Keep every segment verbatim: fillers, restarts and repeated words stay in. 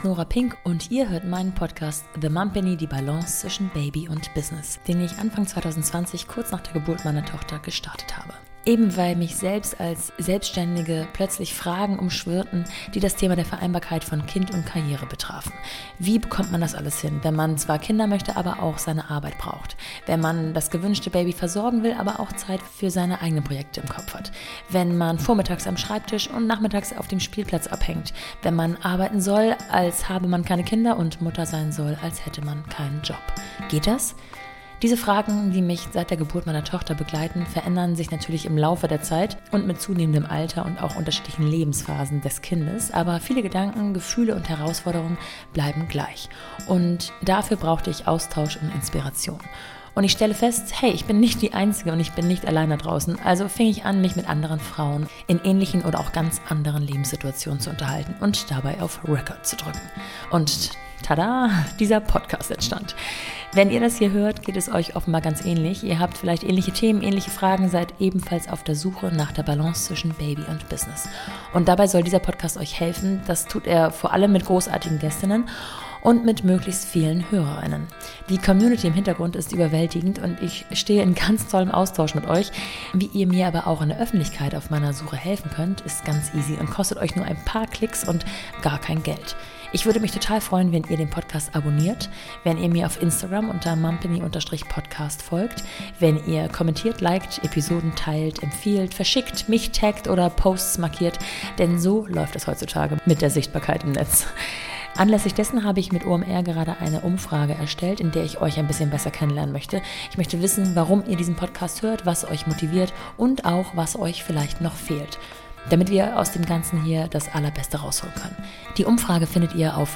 ist Nora Pink und ihr hört meinen Podcast The Mumpany, die Balance zwischen Baby und Business, den ich Anfang zwanzig zwanzig, kurz nach der Geburt meiner Tochter, gestartet habe. Eben weil mich selbst als Selbstständige plötzlich Fragen umschwirrten, die das Thema der Vereinbarkeit von Kind und Karriere betrafen. Wie bekommt man das alles hin, wenn man zwar Kinder möchte, aber auch seine Arbeit braucht? Wenn man das gewünschte Baby versorgen will, aber auch Zeit für seine eigenen Projekte im Kopf hat? Wenn man vormittags am Schreibtisch und nachmittags auf dem Spielplatz abhängt? Wenn man arbeiten soll, als habe man keine Kinder und Mutter sein soll, als hätte man keinen Job? Geht das? Diese Fragen, die mich seit der Geburt meiner Tochter begleiten, verändern sich natürlich im Laufe der Zeit und mit zunehmendem Alter und auch unterschiedlichen Lebensphasen des Kindes. Aber viele Gedanken, Gefühle und Herausforderungen bleiben gleich. Und dafür brauchte ich Austausch und Inspiration. Und ich stelle fest, hey, ich bin nicht die Einzige und ich bin nicht allein da draußen. Also fing ich an, mich mit anderen Frauen in ähnlichen oder auch ganz anderen Lebenssituationen zu unterhalten und dabei auf Record zu drücken. Und tada, dieser Podcast entstand. Wenn ihr das hier hört, geht es euch offenbar ganz ähnlich. Ihr habt vielleicht ähnliche Themen, ähnliche Fragen, seid ebenfalls auf der Suche nach der Balance zwischen Baby und Business. Und dabei soll dieser Podcast euch helfen. Das tut er vor allem mit großartigen Gästinnen und mit möglichst vielen HörerInnen. Die Community im Hintergrund ist überwältigend und ich stehe in ganz tollem Austausch mit euch. Wie ihr mir aber auch in der Öffentlichkeit auf meiner Suche helfen könnt, ist ganz easy und kostet euch nur ein paar Klicks und gar kein Geld. Ich würde mich total freuen, wenn ihr den Podcast abonniert, wenn ihr mir auf Instagram unter mumpany-podcast folgt, wenn ihr kommentiert, liked, Episoden teilt, empfiehlt, verschickt, mich taggt oder Posts markiert, denn so läuft es heutzutage mit der Sichtbarkeit im Netz. Anlässlich dessen habe ich mit O M R gerade eine Umfrage erstellt, in der ich euch ein bisschen besser kennenlernen möchte. Ich möchte wissen, warum ihr diesen Podcast hört, was euch motiviert und auch, was euch vielleicht noch fehlt, damit wir aus dem Ganzen hier das Allerbeste rausholen können. Die Umfrage findet ihr auf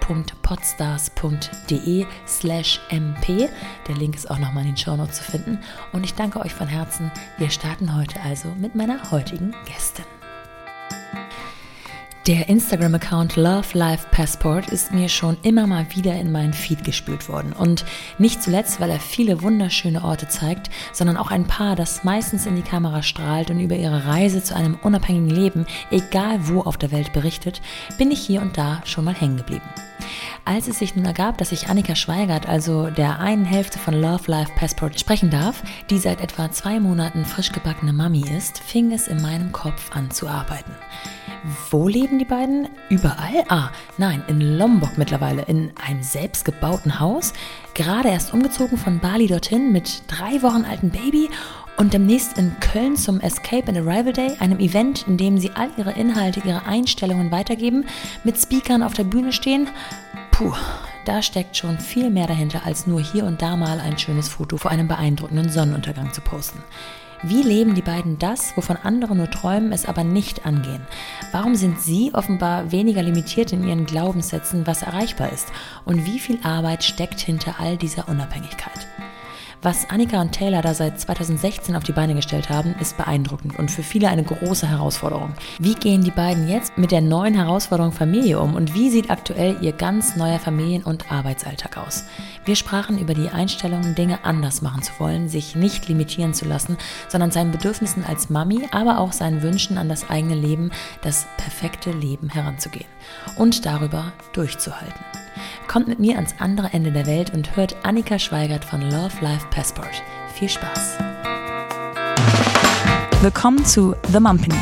go.podstars.de slash mp. Der Link ist auch nochmal in den Shownotes zu finden. Und ich danke euch von Herzen. Wir starten heute also mit meiner heutigen Gästin. Der Instagram-Account Love Life Passport ist mir schon immer mal wieder in meinen Feed gespült worden. Und nicht zuletzt, weil er viele wunderschöne Orte zeigt, sondern auch ein Paar, das meistens in die Kamera strahlt und über ihre Reise zu einem unabhängigen Leben, egal wo auf der Welt, berichtet, bin ich hier und da schon mal hängen geblieben. Als es sich nun ergab, dass ich Annika Schweigert, also der einen Hälfte von Love Life Passport, sprechen darf, die seit etwa zwei Monaten frisch gebackene Mami ist, fing es in meinem Kopf an zu arbeiten. Wo leben die beiden? Überall? Ah, nein, in Lombok mittlerweile, in einem selbstgebauten Haus. Gerade erst umgezogen von Bali dorthin mit drei Wochen alten Baby und demnächst in Köln zum Escape and Arrival Day, einem Event, in dem sie all ihre Inhalte, ihre Einstellungen weitergeben, mit Speakern auf der Bühne stehen. Puh, da steckt schon viel mehr dahinter, als nur hier und da mal ein schönes Foto vor einem beeindruckenden Sonnenuntergang zu posten. Wie leben die beiden das, wovon andere nur träumen, es aber nicht angehen? Warum sind sie offenbar weniger limitiert in ihren Glaubenssätzen, was erreichbar ist? Und wie viel Arbeit steckt hinter all dieser Unabhängigkeit? Was Annika und Taylor da seit zwanzig sechzehn auf die Beine gestellt haben, ist beeindruckend und für viele eine große Herausforderung. Wie gehen die beiden jetzt mit der neuen Herausforderung Familie um und wie sieht aktuell ihr ganz neuer Familien- und Arbeitsalltag aus? Wir sprachen über die Einstellung, Dinge anders machen zu wollen, sich nicht limitieren zu lassen, sondern seinen Bedürfnissen als Mami, aber auch seinen Wünschen an das eigene Leben, das perfekte Leben heranzugehen und darüber durchzuhalten. Kommt mit mir ans andere Ende der Welt und hört Annika Schweigert von Love Life Passport. Viel Spaß! Willkommen zu The Mumpany.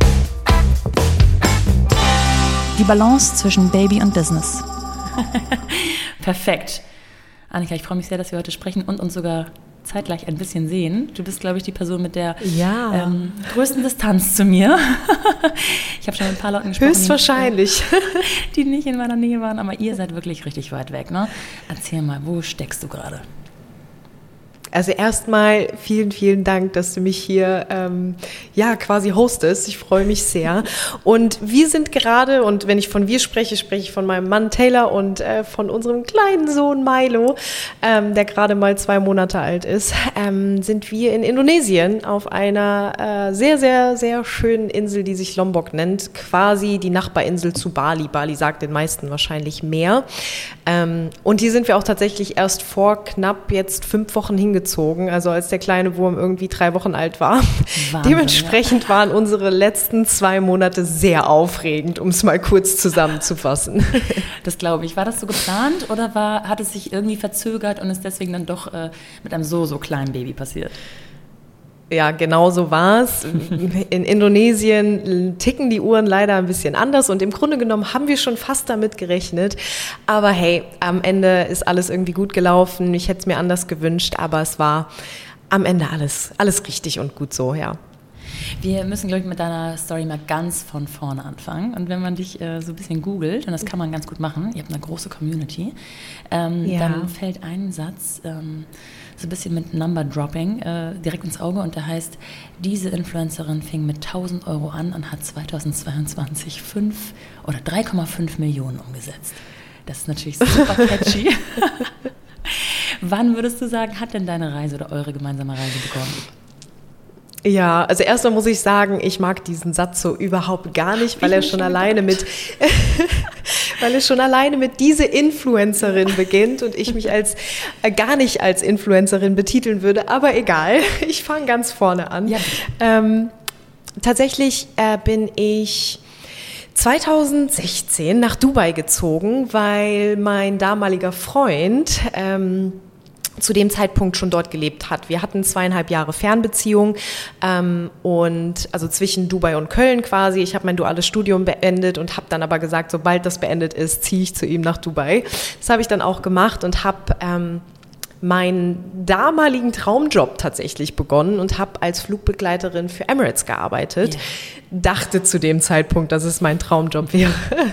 Die Balance zwischen Baby und Business. Perfekt. Annika, ich freue mich sehr, dass wir heute sprechen und uns sogar zeitgleich ein bisschen sehen. Du bist, glaube ich, die Person mit der ja. ähm, größten Distanz zu mir. Ich habe schon mit ein paar Leuten gesprochen, höchstwahrscheinlich, die, die nicht in meiner Nähe waren, aber ihr seid wirklich richtig weit weg, ne? Erzähl mal, wo steckst du gerade? Also erstmal vielen, vielen Dank, dass du mich hier ähm, ja quasi hostest. Ich freue mich sehr. Und wir sind gerade, und wenn ich von wir spreche, spreche ich von meinem Mann Taylor und äh, von unserem kleinen Sohn Milo, ähm, der gerade mal zwei Monate alt ist, ähm, sind wir in Indonesien auf einer äh, sehr, sehr, sehr schönen Insel, die sich Lombok nennt. Quasi die Nachbarinsel zu Bali. Bali sagt den meisten wahrscheinlich mehr. Ähm, und hier sind wir auch tatsächlich erst vor knapp jetzt fünf Wochen hingezogen. gezogen, also als der kleine Wurm irgendwie drei Wochen alt war. Wahnsinn, Dementsprechend ja. waren unsere letzten zwei Monate sehr aufregend, um es mal kurz zusammenzufassen. Das glaube ich. War das so geplant oder war, hat es sich irgendwie verzögert und ist deswegen dann doch äh, mit einem so, so kleinen Baby passiert? Ja, genau so war es. In Indonesien ticken die Uhren leider ein bisschen anders und im Grunde genommen haben wir schon fast damit gerechnet. Aber hey, am Ende ist alles irgendwie gut gelaufen. Ich hätte es mir anders gewünscht, aber es war am Ende alles, alles richtig und gut so, ja. Wir müssen, glaube ich, mit deiner Story mal ganz von vorne anfangen. Und wenn man dich äh, so ein bisschen googelt, und das kann man ganz gut machen, ihr habt eine große Community, ähm, ja. dann fällt ein Satz, ähm, so ein bisschen mit Number-Dropping, äh, direkt ins Auge. Und der heißt, diese Influencerin fing mit tausend Euro an und hat zweitausendzweiundzwanzig fünf oder drei Komma fünf Millionen umgesetzt. Das ist natürlich super catchy. Wann würdest du sagen, hat denn deine Reise oder eure gemeinsame Reise begonnen? Ja, also erstmal muss ich sagen, ich mag diesen Satz so überhaupt gar nicht, weil er schon alleine mit, weil er schon alleine mit diese Influencerin beginnt und ich mich als äh, gar nicht als Influencerin betiteln würde, aber egal, ich fange ganz vorne an. Ja. Ähm, tatsächlich äh, bin ich zweitausendsechzehn nach Dubai gezogen, weil mein damaliger Freund ähm, zu dem Zeitpunkt schon dort gelebt hat. Wir hatten zweieinhalb Jahre Fernbeziehung ähm, und also zwischen Dubai und Köln quasi. Ich habe mein duales Studium beendet und habe dann aber gesagt, sobald das beendet ist, ziehe ich zu ihm nach Dubai. Das habe ich dann auch gemacht und habe ähm, meinen damaligen Traumjob tatsächlich begonnen und habe als Flugbegleiterin für Emirates gearbeitet. Yeah. Dachte zu dem Zeitpunkt, dass es mein Traumjob wäre.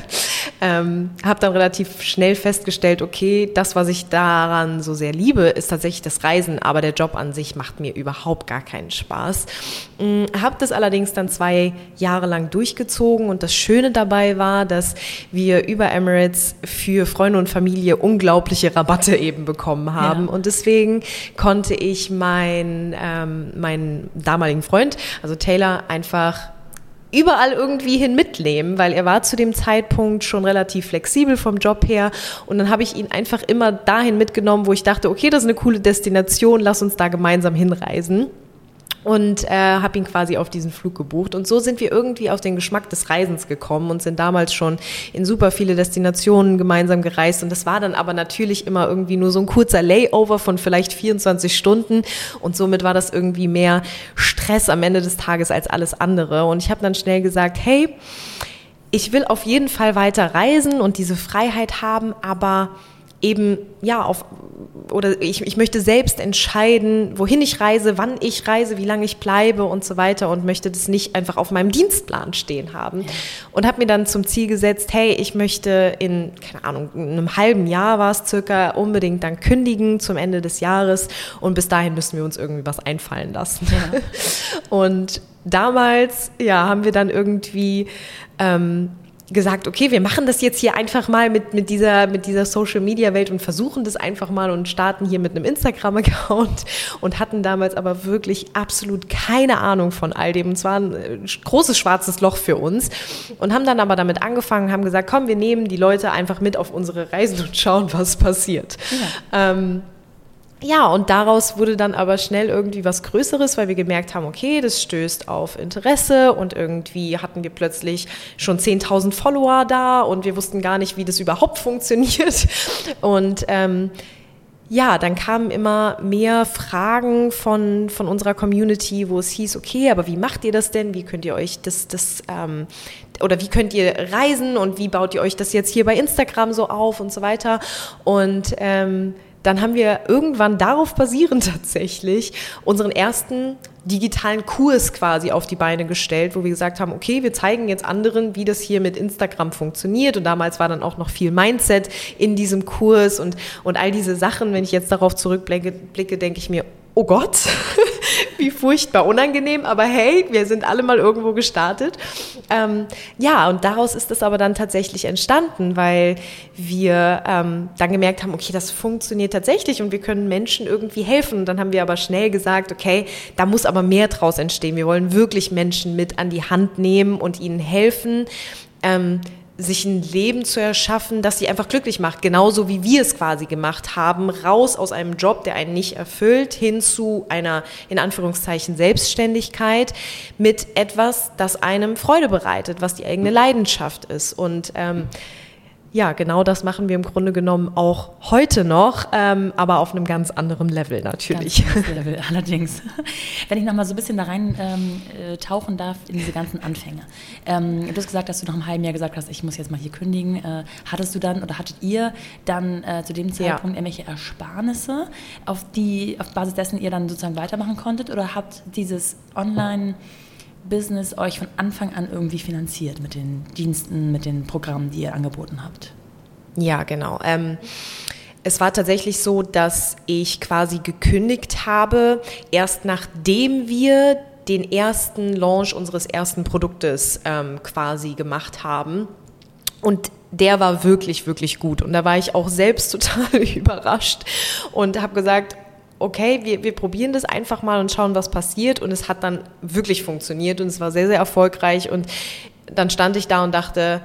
ähm, habe dann relativ schnell festgestellt, okay, das, was ich daran so sehr liebe, ist tatsächlich das Reisen, aber der Job an sich macht mir überhaupt gar keinen Spaß. Ähm, habe das allerdings dann zwei Jahre lang durchgezogen und das Schöne dabei war, dass wir über Emirates für Freunde und Familie unglaubliche Rabatte eben bekommen haben. Ja. Und deswegen konnte ich mein, ähm, meinen damaligen Freund, also Taylor, einfach überall irgendwie hin mitnehmen, weil er war zu dem Zeitpunkt schon relativ flexibel vom Job her und dann habe ich ihn einfach immer dahin mitgenommen, wo ich dachte, okay, das ist eine coole Destination, lass uns da gemeinsam hinreisen. Und äh, habe ihn quasi auf diesen Flug gebucht. Und so sind wir irgendwie auf den Geschmack des Reisens gekommen und sind damals schon in super viele Destinationen gemeinsam gereist. Und das war dann aber natürlich immer irgendwie nur so ein kurzer Layover von vielleicht vierundzwanzig Stunden. Und somit war das irgendwie mehr Stress am Ende des Tages als alles andere. Und ich habe dann schnell gesagt, hey, ich will auf jeden Fall weiter reisen und diese Freiheit haben, aber eben, ja, auf, oder ich, ich möchte selbst entscheiden, wohin ich reise, wann ich reise, wie lange ich bleibe und so weiter und möchte das nicht einfach auf meinem Dienstplan stehen haben. Und habe mir dann zum Ziel gesetzt, hey, ich möchte in, keine Ahnung, in einem halben Jahr war es circa, unbedingt dann kündigen zum Ende des Jahres und bis dahin müssen wir uns irgendwie was einfallen lassen. Ja. Und damals, ja, haben wir dann irgendwie ähm, gesagt, okay, wir machen das jetzt hier einfach mal mit, mit dieser, mit dieser Social-Media-Welt und versuchen das einfach mal und starten hier mit einem Instagram-Account und hatten damals aber wirklich absolut keine Ahnung von all dem. Und zwar ein großes schwarzes Loch für uns und haben dann aber damit angefangen, haben gesagt, komm, wir nehmen die Leute einfach mit auf unsere Reisen und schauen, was passiert. Ja. Ähm, Ja, und daraus wurde dann aber schnell irgendwie was Größeres, weil wir gemerkt haben, okay, das stößt auf Interesse und irgendwie hatten wir plötzlich schon zehntausend Follower da und wir wussten gar nicht, wie das überhaupt funktioniert. Und ähm, ja, dann kamen immer mehr Fragen von, von unserer Community, wo es hieß, okay, aber wie macht ihr das denn? Wie könnt ihr euch das, das ähm, oder wie könnt ihr reisen und wie baut ihr euch das jetzt hier bei Instagram so auf und so weiter? Und ähm, dann haben wir irgendwann darauf basierend tatsächlich unseren ersten digitalen Kurs quasi auf die Beine gestellt, wo wir gesagt haben, okay, wir zeigen jetzt anderen, wie das hier mit Instagram funktioniert. Und damals war dann auch noch viel Mindset in diesem Kurs und, und all diese Sachen. Wenn ich jetzt darauf zurückblicke, blicke, denke ich mir, oh Gott, wie furchtbar unangenehm, aber hey, wir sind alle mal irgendwo gestartet. Ähm, ja, und daraus ist es aber dann tatsächlich entstanden, weil wir ähm, dann gemerkt haben, okay, das funktioniert tatsächlich und wir können Menschen irgendwie helfen. Und dann haben wir aber schnell gesagt, okay, da muss aber mehr draus entstehen. Wir wollen wirklich Menschen mit an die Hand nehmen und ihnen helfen, ähm, sich ein Leben zu erschaffen, das sie einfach glücklich macht, genauso wie wir es quasi gemacht haben, raus aus einem Job, der einen nicht erfüllt, hin zu einer, in Anführungszeichen, Selbstständigkeit mit etwas, das einem Freude bereitet, was die eigene Leidenschaft ist. Und ähm, ja, genau das machen wir im Grunde genommen auch heute noch, ähm, aber auf einem ganz anderen Level natürlich. Ganz anderes Level, allerdings. Wenn ich nochmal so ein bisschen da rein ähm, tauchen darf in diese ganzen Anfänge. Ähm, du hast gesagt, dass du nach einem halben Jahr gesagt hast, ich muss jetzt mal hier kündigen. Äh, hattest du dann oder hattet ihr dann äh, zu dem Zeitpunkt ja. irgendwelche Ersparnisse, auf die, auf Basis dessen ihr dann sozusagen weitermachen konntet, oder habt dieses Online- Business euch von Anfang an irgendwie finanziert mit den Diensten, mit den Programmen, die ihr angeboten habt? Ja, genau. Ähm, es war tatsächlich so, dass ich quasi gekündigt habe, erst nachdem wir den ersten Launch unseres ersten Produktes ähm, quasi gemacht haben. Und der war wirklich, wirklich gut. Und da war ich auch selbst total überrascht und habe gesagt, okay, wir, wir probieren das einfach mal und schauen, was passiert. Und es hat dann wirklich funktioniert und es war sehr, sehr erfolgreich. Und dann stand ich da und dachte,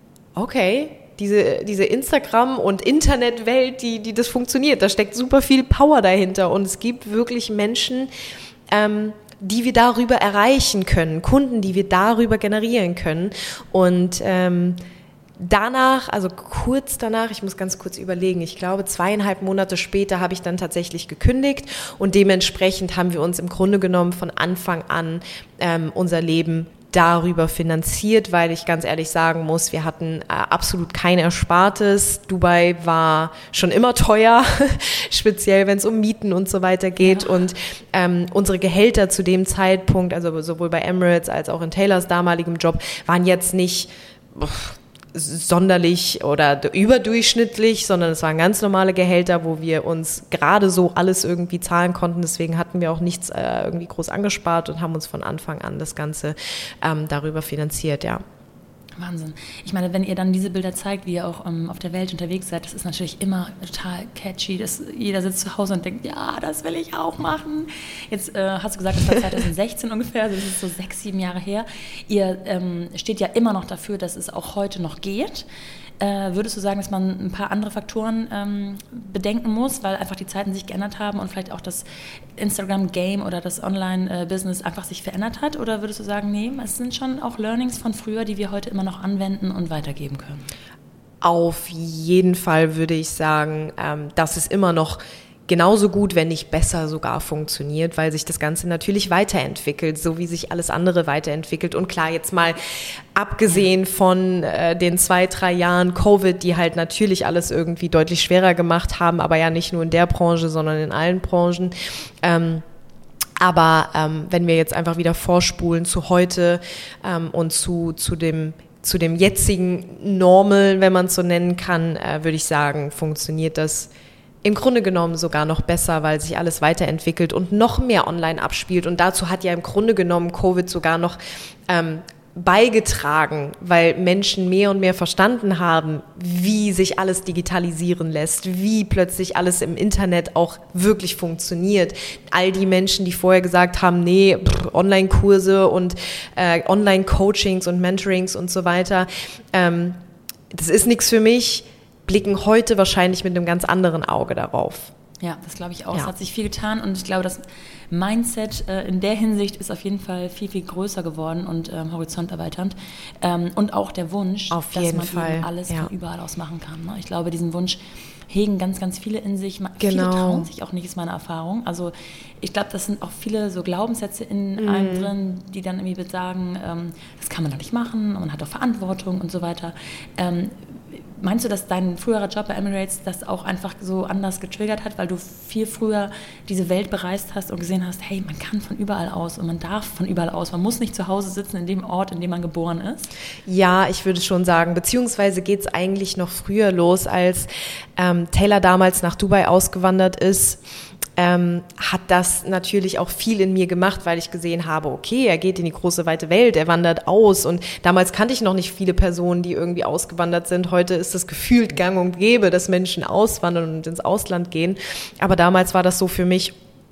okay, diese, diese Instagram- und Internetwelt, die, die das funktioniert, da steckt super viel Power dahinter. Und es gibt wirklich Menschen, ähm, die wir darüber erreichen können, Kunden, die wir darüber generieren können. Und ähm, danach, also kurz danach, ich muss ganz kurz überlegen, ich glaube zweieinhalb Monate später habe ich dann tatsächlich gekündigt und dementsprechend haben wir uns im Grunde genommen von Anfang an ähm, unser Leben darüber finanziert, weil ich ganz ehrlich sagen muss, wir hatten äh, absolut kein Erspartes. Dubai war schon immer teuer, speziell wenn es um Mieten und so weiter geht. Ja. Und ähm, unsere Gehälter zu dem Zeitpunkt, also sowohl bei Emirates als auch in Taylors damaligem Job, waren jetzt nicht Uff, sonderlich oder überdurchschnittlich, sondern es waren ganz normale Gehälter, wo wir uns gerade so alles irgendwie zahlen konnten. Deswegen hatten wir auch nichts äh, irgendwie groß angespart und haben uns von Anfang an das Ganze ähm, darüber finanziert, ja. Wahnsinn. Ich meine, wenn ihr dann diese Bilder zeigt, wie ihr auch ähm, auf der Welt unterwegs seid, das ist natürlich immer total catchy. Das, jeder sitzt zu Hause und denkt, ja, das will ich auch machen. Jetzt äh, hast du gesagt, das war zwanzig sechzehn ungefähr, also das ist so sechs, sieben Jahre her. Ihr ähm, steht ja immer noch dafür, dass es auch heute noch geht. Äh, würdest du sagen, dass man ein paar andere Faktoren ähm, bedenken muss, weil einfach die Zeiten sich geändert haben und vielleicht auch das Instagram-Game oder das Online-Business einfach sich verändert hat? Oder würdest du sagen, nee, es sind schon auch Learnings von früher, die wir heute immer noch anwenden und weitergeben können? Auf jeden Fall würde ich sagen, ähm, dass es immer noch genauso gut, wenn nicht besser sogar funktioniert, weil sich das Ganze natürlich weiterentwickelt, so wie sich alles andere weiterentwickelt. Und klar, jetzt mal abgesehen von äh, den zwei, drei Jahren Covid, die halt natürlich alles irgendwie deutlich schwerer gemacht haben, aber ja nicht nur in der Branche, sondern in allen Branchen. Ähm, aber ähm, wenn wir jetzt einfach wieder vorspulen zu heute ähm, und zu, zu dem zu dem jetzigen Normal, wenn man es so nennen kann, äh, würde ich sagen, funktioniert das im Grunde genommen sogar noch besser, weil sich alles weiterentwickelt und noch mehr online abspielt. Und dazu hat ja im Grunde genommen Covid sogar noch ähm, beigetragen, weil Menschen mehr und mehr verstanden haben, wie sich alles digitalisieren lässt, wie plötzlich alles im Internet auch wirklich funktioniert. All die Menschen, die vorher gesagt haben, nee, pff, Online-Kurse und äh, Online-Coachings und Mentorings und so weiter, ähm, das ist nichts für mich, blicken heute wahrscheinlich mit einem ganz anderen Auge darauf. Ja, das glaube ich auch. Ja. Es hat sich viel getan und ich glaube, das Mindset äh, in der Hinsicht ist auf jeden Fall viel, viel größer geworden und ähm, horizonterweiternd. Ähm, und auch der Wunsch, auf dass jeden man Fall. eben alles Ja. von überall aus machen kann. Ne? Ich glaube, diesen Wunsch hegen ganz, ganz viele in sich. Genau. Viele Genau. trauen sich auch nicht, ist meine Erfahrung. Also ich glaube, das sind auch viele so Glaubenssätze in Mhm. einem drin, die dann irgendwie sagen, ähm, das kann man doch nicht machen, man hat doch Verantwortung und so weiter. Ähm, Meinst du, dass dein früherer Job bei Emirates das auch einfach so anders getriggert hat, weil du viel früher diese Welt bereist hast und gesehen hast, hey, man kann von überall aus und man darf von überall aus, man muss nicht zu Hause sitzen in dem Ort, in dem man geboren ist? Ja, ich würde schon sagen, beziehungsweise geht es eigentlich noch früher los, als ähm, Taylor damals nach Dubai ausgewandert ist. Ähm, hat das natürlich auch viel in mir gemacht, weil ich gesehen habe, okay, er geht in die große, weite Welt, er wandert aus und damals kannte ich noch nicht viele Personen, die irgendwie ausgewandert sind. Heute ist es gefühlt gang und gäbe, dass Menschen auswandern und ins Ausland gehen, aber damals war das so für mich,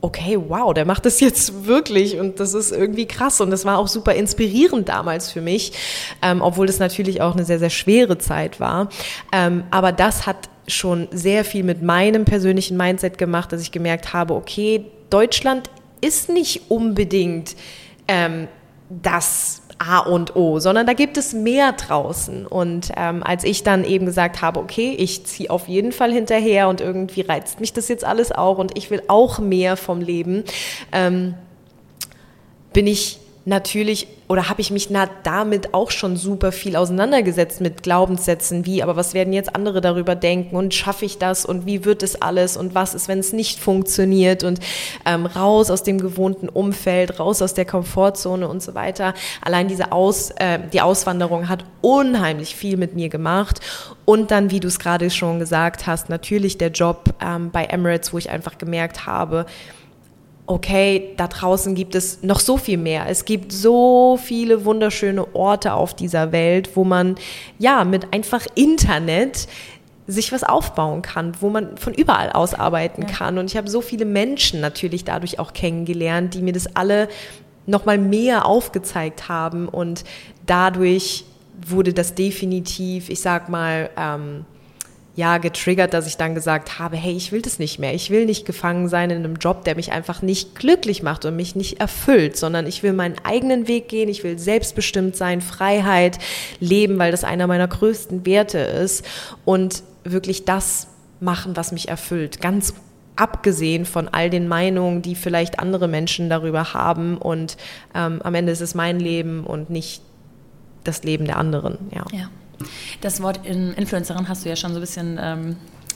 okay, wow, der macht das jetzt wirklich und das ist irgendwie krass und das war auch super inspirierend damals für mich, ähm, obwohl das natürlich auch eine sehr, sehr schwere Zeit war. Ähm, aber das hat schon sehr viel mit meinem persönlichen Mindset gemacht, dass ich gemerkt habe, okay, Deutschland ist nicht unbedingt ähm, das A und O, sondern da gibt es mehr draußen. Und ähm, als ich dann eben gesagt habe, okay, ich ziehe auf jeden Fall hinterher und irgendwie reizt mich das jetzt alles auch und ich will auch mehr vom Leben, ähm, bin ich natürlich oder habe ich mich na, damit auch schon super viel auseinandergesetzt mit Glaubenssätzen wie, aber was werden jetzt andere darüber denken und schaffe ich das und wie wird es alles und was ist, wenn es nicht funktioniert und ähm, raus aus dem gewohnten Umfeld, raus aus der Komfortzone und so weiter. Allein diese Aus, äh, die Auswanderung hat unheimlich viel mit mir gemacht und dann, wie du es gerade schon gesagt hast, natürlich der Job ähm, bei Emirates, wo ich einfach gemerkt habe, okay, da draußen gibt es noch so viel mehr. Es gibt so viele wunderschöne Orte auf dieser Welt, wo man ja mit einfach Internet sich was aufbauen kann, wo man von überall aus arbeiten ja. kann. Und ich habe so viele Menschen natürlich dadurch auch kennengelernt, die mir das alle nochmal mehr aufgezeigt haben. Und dadurch wurde das definitiv, ich sag mal, ähm, ja, getriggert, dass ich dann gesagt habe, hey, ich will das nicht mehr. Ich will nicht gefangen sein in einem Job, der mich einfach nicht glücklich macht und mich nicht erfüllt, sondern ich will meinen eigenen Weg gehen, ich will selbstbestimmt sein, Freiheit leben, weil das einer meiner größten Werte ist und wirklich das machen, was mich erfüllt. Ganz abgesehen von all den Meinungen, die vielleicht andere Menschen darüber haben und ähm, am Ende ist es mein Leben und nicht das Leben der anderen. Ja. Ja. Das Wort Influencerin hast du ja schon so ein bisschen ähm,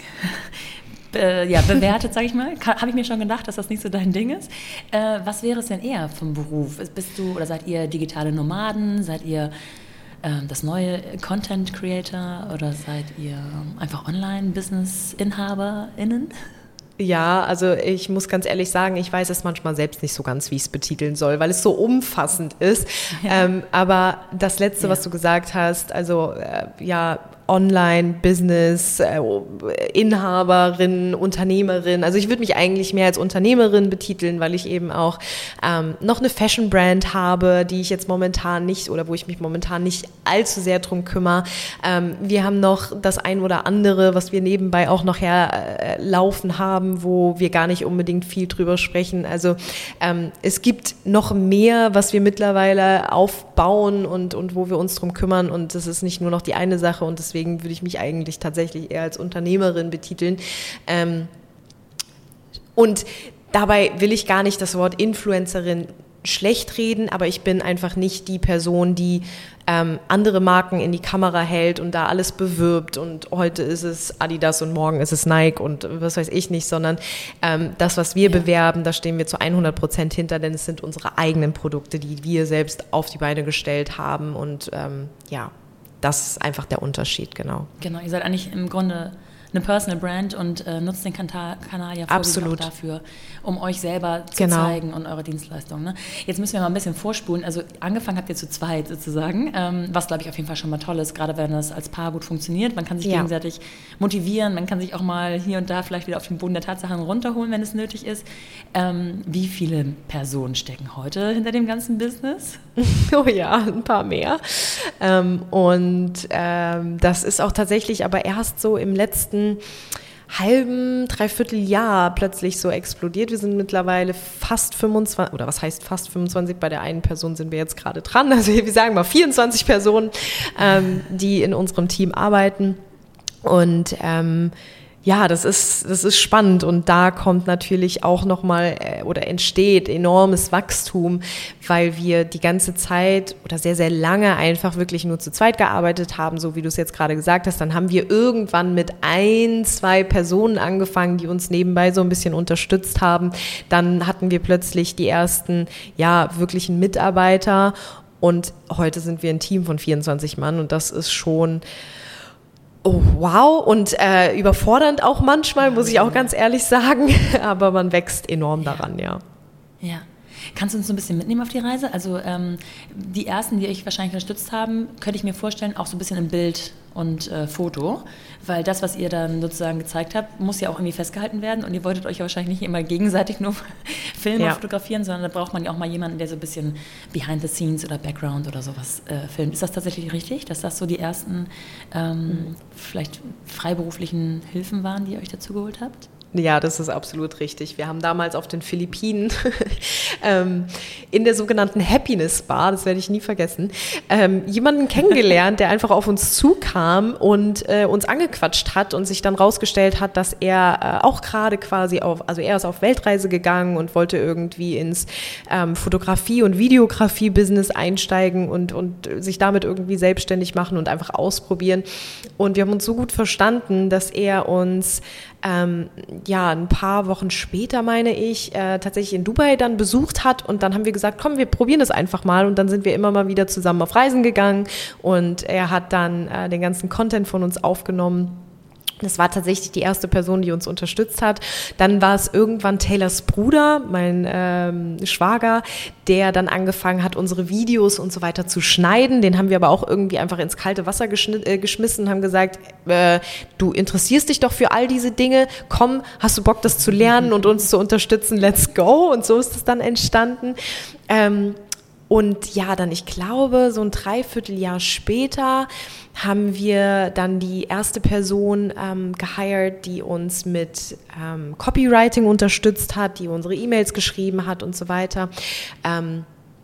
be, ja, bewertet, sage ich mal. Habe ich mir schon gedacht, dass das nicht so dein Ding ist. Äh, was wäre es denn eher vom Beruf? Bist du oder seid ihr digitale Nomaden? Seid ihr äh, das neue Content Creator oder seid ihr einfach Online-Business-InhaberInnen? Ja, also ich muss ganz ehrlich sagen, ich weiß es manchmal selbst nicht so ganz, wie ich es betiteln soll, weil es so umfassend ist. Ja. Ähm, aber das Letzte, ja. was du gesagt hast, also äh, ja, Online-Business, äh, Inhaberin, Unternehmerin. Also ich würde mich eigentlich mehr als Unternehmerin betiteln, weil ich eben auch ähm, noch eine Fashion-Brand habe, die ich jetzt momentan nicht oder wo ich mich momentan nicht allzu sehr drum kümmere. Ähm, wir haben noch das ein oder andere, was wir nebenbei auch noch her äh, laufen haben, wo wir gar nicht unbedingt viel drüber sprechen. Also ähm, es gibt noch mehr, was wir mittlerweile aufbauen und, und wo wir uns drum kümmern und das ist nicht nur noch die eine Sache und deswegen Deswegen würde ich mich eigentlich tatsächlich eher als Unternehmerin betiteln. Ähm, und dabei will ich gar nicht das Wort Influencerin schlecht reden, aber ich bin einfach nicht die Person, die ähm, andere Marken in die Kamera hält und da alles bewirbt und heute ist es Adidas und morgen ist es Nike und was weiß ich nicht, sondern ähm, das, was wir ja. bewerben, da stehen wir zu hundert Prozent hinter, denn es sind unsere eigenen Produkte, die wir selbst auf die Beine gestellt haben und ähm, ja, das ist einfach der Unterschied, genau. Genau, ihr seid eigentlich im Grunde eine Personal Brand und äh, nutzt den Kanal, Kanal ja vorwiegend auch dafür, um euch selber zu genau. zeigen und eure Dienstleistungen. Ne? Jetzt müssen wir mal ein bisschen vorspulen. Also angefangen habt ihr zu zweit sozusagen, ähm, was glaube ich auf jeden Fall schon mal toll ist, gerade wenn das als Paar gut funktioniert. Man kann sich ja. gegenseitig motivieren, man kann sich auch mal hier und da vielleicht wieder auf den Boden der Tatsachen runterholen, wenn es nötig ist. Ähm, wie viele Personen stecken heute hinter dem ganzen Business? Oh ja, ein paar mehr. Ähm, und ähm, das ist auch tatsächlich aber erst so im letzten halben, dreiviertel Jahr plötzlich so explodiert. Wir sind mittlerweile fast fünfundzwanzig, oder was heißt fast fünfundzwanzig, bei der einen Person sind wir jetzt gerade dran, also wir sagen mal vierundzwanzig Personen, ähm, die in unserem Team arbeiten und ähm, ja, das ist, das ist spannend und da kommt natürlich auch nochmal äh, oder entsteht enormes Wachstum, weil wir die ganze Zeit oder sehr, sehr lange einfach wirklich nur zu zweit gearbeitet haben, so wie du es jetzt gerade gesagt hast. Dann haben wir irgendwann mit ein, zwei Personen angefangen, die uns nebenbei so ein bisschen unterstützt haben. Dann hatten wir plötzlich die ersten, ja, wirklichen Mitarbeiter und heute sind wir ein Team von vierundzwanzig Mann und das ist schon... Oh, wow, und äh, überfordernd auch manchmal, muss ich auch ganz ehrlich sagen, aber man wächst enorm daran, ja. Ja, Kannst du uns so ein bisschen mitnehmen auf die Reise? Also ähm, die ersten, die euch wahrscheinlich unterstützt haben, könnte ich mir vorstellen, auch so ein bisschen im Bild und äh, Foto, weil das, was ihr dann sozusagen gezeigt habt, muss ja auch irgendwie festgehalten werden und ihr wolltet euch ja wahrscheinlich nicht immer gegenseitig nur filmen ja. fotografieren, sondern da braucht man ja auch mal jemanden, der so ein bisschen behind the scenes oder Background oder sowas äh, filmt. Ist das tatsächlich richtig, dass das so die ersten ähm, mhm. vielleicht freiberuflichen Hilfen waren, die ihr euch dazu geholt habt? Ja, das ist absolut richtig. Wir haben damals auf den Philippinen ähm, in der sogenannten Happiness Bar, das werde ich nie vergessen, ähm, jemanden kennengelernt, der einfach auf uns zukam und äh, uns angequatscht hat und sich dann rausgestellt hat, dass er äh, auch gerade quasi auf, also er ist auf Weltreise gegangen und wollte irgendwie ins ähm, Fotografie- und Videografie-Business einsteigen und, und sich damit irgendwie selbstständig machen und einfach ausprobieren. Und wir haben uns so gut verstanden, dass er uns Ähm, ja, ein paar Wochen später, meine ich, äh, tatsächlich in Dubai dann besucht hat und dann haben wir gesagt, komm, wir probieren das einfach mal und dann sind wir immer mal wieder zusammen auf Reisen gegangen und er hat dann äh, den ganzen Content von uns aufgenommen. Das war tatsächlich die erste Person, die uns unterstützt hat. Dann war es irgendwann Taylors Bruder, mein ähm, Schwager, der dann angefangen hat, unsere Videos und so weiter zu schneiden. Den haben wir aber auch irgendwie einfach ins kalte Wasser geschnitt, äh, geschmissen und haben gesagt, äh, du interessierst dich doch für all diese Dinge. Komm, hast du Bock, das zu lernen und uns zu unterstützen? Let's go. Und so ist es dann entstanden. Ähm, Und ja, dann, ich glaube, so ein Dreivierteljahr später haben wir dann die erste Person ähm, gehired, die uns mit ähm, Copywriting unterstützt hat, die unsere E-Mails geschrieben hat und so weiter. Ähm,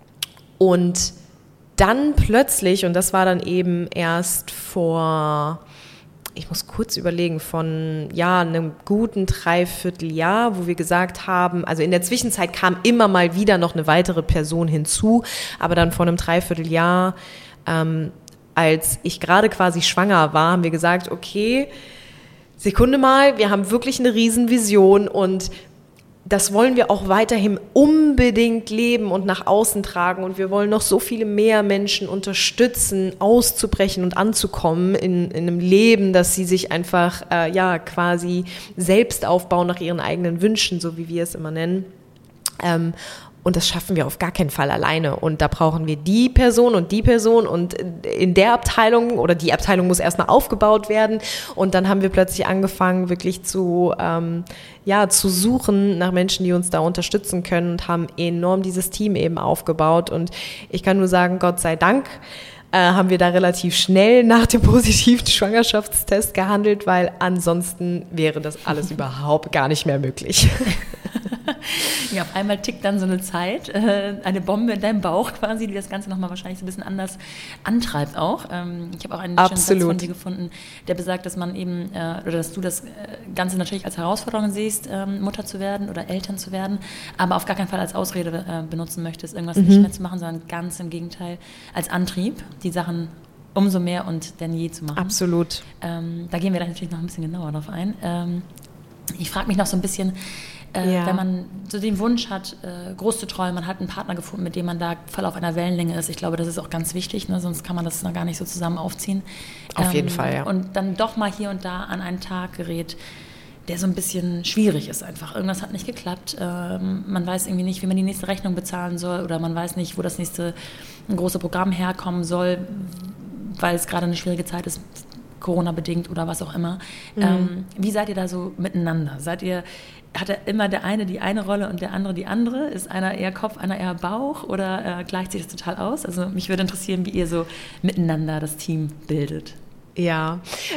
und dann plötzlich, und das war dann eben erst vor... ich muss kurz überlegen, von ja, einem guten Dreivierteljahr, wo wir gesagt haben, also in der Zwischenzeit kam immer mal wieder noch eine weitere Person hinzu, aber dann vor einem Dreivierteljahr, ähm, als ich gerade quasi schwanger war, haben wir gesagt, okay, Sekunde mal, wir haben wirklich eine Riesenvision und das wollen wir auch weiterhin unbedingt leben und nach außen tragen und wir wollen noch so viele mehr Menschen unterstützen, auszubrechen und anzukommen in, in einem Leben, dass sie sich einfach äh, ja quasi selbst aufbauen nach ihren eigenen Wünschen, so wie wir es immer nennen. Ähm, Und das schaffen wir auf gar keinen Fall alleine. Und da brauchen wir die Person und die Person und in der Abteilung oder die Abteilung muss erstmal aufgebaut werden. Und dann haben wir plötzlich angefangen, wirklich zu, ähm, ja, zu suchen nach Menschen, die uns da unterstützen können und haben enorm dieses Team eben aufgebaut. Und ich kann nur sagen, Gott sei Dank, äh, haben wir da relativ schnell nach dem positiven Schwangerschaftstest gehandelt, weil ansonsten wäre das alles überhaupt gar nicht mehr möglich. Ja, auf einmal tickt dann so eine Zeit, äh, eine Bombe in deinem Bauch quasi, die das Ganze nochmal wahrscheinlich so ein bisschen anders antreibt auch. Ähm, ich habe auch einen schönen Satz von dir gefunden, der besagt, dass man eben, äh, oder dass du das Ganze natürlich als Herausforderung siehst, ähm, Mutter zu werden oder Eltern zu werden, aber auf gar keinen Fall als Ausrede äh, benutzen möchtest, irgendwas mhm. nicht mehr zu machen, sondern ganz im Gegenteil als Antrieb, die Sachen umso mehr und denn je zu machen. Absolut. Ähm, da gehen wir dann natürlich noch ein bisschen genauer drauf ein. Ähm, ich frage mich noch so ein bisschen, Äh, ja. wenn man so den Wunsch hat, äh, groß zu träumen, man hat einen Partner gefunden, mit dem man da voll auf einer Wellenlänge ist. Ich glaube, das ist auch ganz wichtig, ne? Sonst kann man das noch gar nicht so zusammen aufziehen. Auf ähm, jeden Fall, ja. Und dann doch mal hier und da an einen Tag gerät, der so ein bisschen schwierig ist einfach. Irgendwas hat nicht geklappt. Ähm, man weiß irgendwie nicht, wie man die nächste Rechnung bezahlen soll oder man weiß nicht, wo das nächste große Programm herkommen soll, weil es gerade eine schwierige Zeit ist, Corona-bedingt oder was auch immer. Mhm. Ähm, wie seid ihr da so miteinander? Seid ihr, hat er immer der eine die eine Rolle und der andere die andere? Ist einer eher Kopf, einer eher Bauch oder äh, gleicht sich das total aus? Also mich würde interessieren, wie ihr so miteinander das Team bildet. Ja,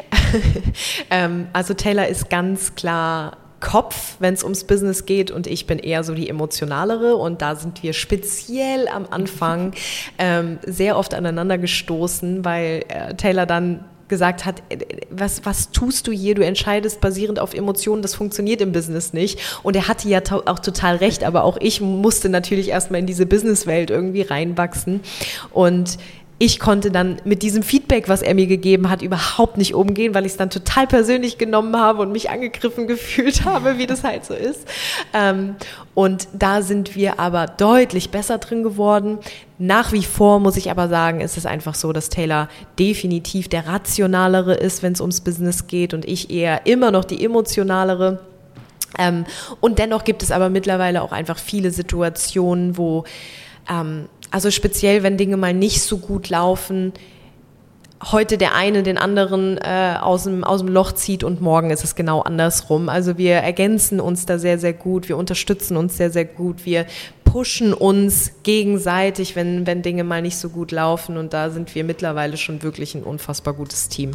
ähm, also Taylor ist ganz klar Kopf, wenn es ums Business geht und ich bin eher so die emotionalere und da sind wir speziell am Anfang ähm, sehr oft aneinander gestoßen, weil äh, Taylor dann gesagt hat, was, was tust du hier? Du entscheidest basierend auf Emotionen, das funktioniert im Business nicht. Und er hatte ja to- auch total recht, aber auch ich musste natürlich erstmal in diese Businesswelt irgendwie reinwachsen. Und ich konnte dann mit diesem Feedback, was er mir gegeben hat, überhaupt nicht umgehen, weil ich es dann total persönlich genommen habe und mich angegriffen gefühlt habe, wie das halt so ist. Ähm, und da sind wir aber deutlich besser drin geworden. Nach wie vor muss ich aber sagen, ist es einfach so, dass Taylor definitiv der rationalere ist, wenn es ums Business geht und ich eher immer noch die emotionalere. Ähm, und dennoch gibt es aber mittlerweile auch einfach viele Situationen, wo, ähm, also speziell wenn Dinge mal nicht so gut laufen, heute der eine den anderen äh, aus dem, aus dem Loch zieht und morgen ist es genau andersrum. Also wir ergänzen uns da sehr, sehr gut, wir unterstützen uns sehr, sehr gut, wir pushen uns gegenseitig, wenn, wenn Dinge mal nicht so gut laufen, und da sind wir mittlerweile schon wirklich ein unfassbar gutes Team.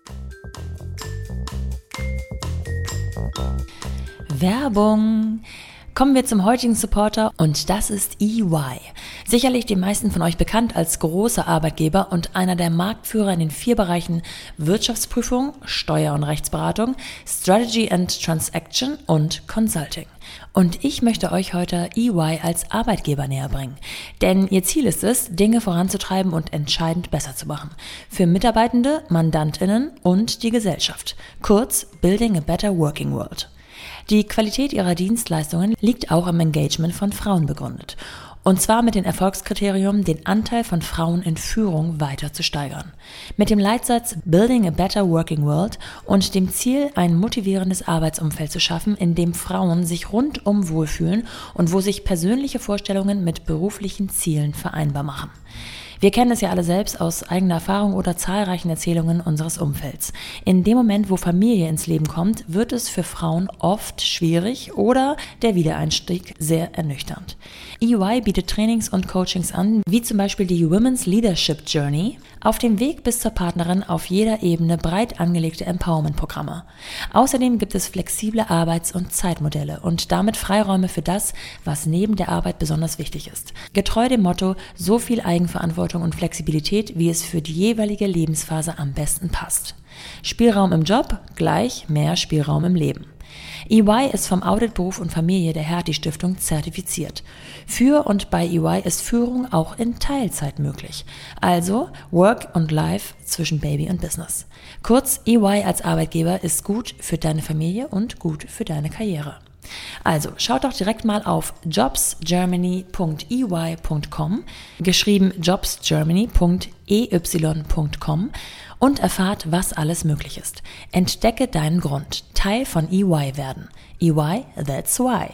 Werbung. Kommen wir zum heutigen Supporter, und das ist E Y. Sicherlich den meisten von euch bekannt als großer Arbeitgeber und einer der Marktführer in den vier Bereichen Wirtschaftsprüfung, Steuer- und Rechtsberatung, Strategy and Transaction und Consulting. Und ich möchte euch heute E Y als Arbeitgeber näher bringen. Denn ihr Ziel ist es, Dinge voranzutreiben und entscheidend besser zu machen. Für Mitarbeitende, MandantInnen und die Gesellschaft. Kurz, Building a Better Working World. Die Qualität ihrer Dienstleistungen liegt auch im Engagement von Frauen begründet. Und zwar mit dem Erfolgskriterium, den Anteil von Frauen in Führung weiter zu steigern. Mit dem Leitsatz Building a Better Working World und dem Ziel, ein motivierendes Arbeitsumfeld zu schaffen, in dem Frauen sich rundum wohlfühlen und wo sich persönliche Vorstellungen mit beruflichen Zielen vereinbar machen. Wir kennen es ja alle selbst aus eigener Erfahrung oder zahlreichen Erzählungen unseres Umfelds. In dem Moment, wo Familie ins Leben kommt, wird es für Frauen oft schwierig oder der Wiedereinstieg sehr ernüchternd. E Y bietet Trainings und Coachings an, wie zum Beispiel die Women's Leadership Journey, auf dem Weg bis zur Partnerin auf jeder Ebene breit angelegte Empowerment-Programme. Außerdem gibt es flexible Arbeits- und Zeitmodelle und damit Freiräume für das, was neben der Arbeit besonders wichtig ist. Getreu dem Motto, so viel Eigenverantwortung und Flexibilität, wie es für die jeweilige Lebensphase am besten passt. Spielraum im Job gleich mehr Spielraum im Leben. E Y ist vom Audit Beruf und Familie der Hertie Stiftung zertifiziert. Für und bei E Y ist Führung auch in Teilzeit möglich. Also Work und Life zwischen Baby und Business. Kurz, E Y als Arbeitgeber ist gut für deine Familie und gut für deine Karriere. Also schaut doch direkt mal auf jobs germany punkt e y punkt com, geschrieben jobs germany punkt e y punkt com, und erfahrt, was alles möglich ist. Entdecke deinen Grund, Teil von E Y werden. E Y, that's why.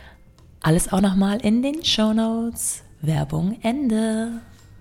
Alles auch nochmal in den Shownotes. Werbung Ende.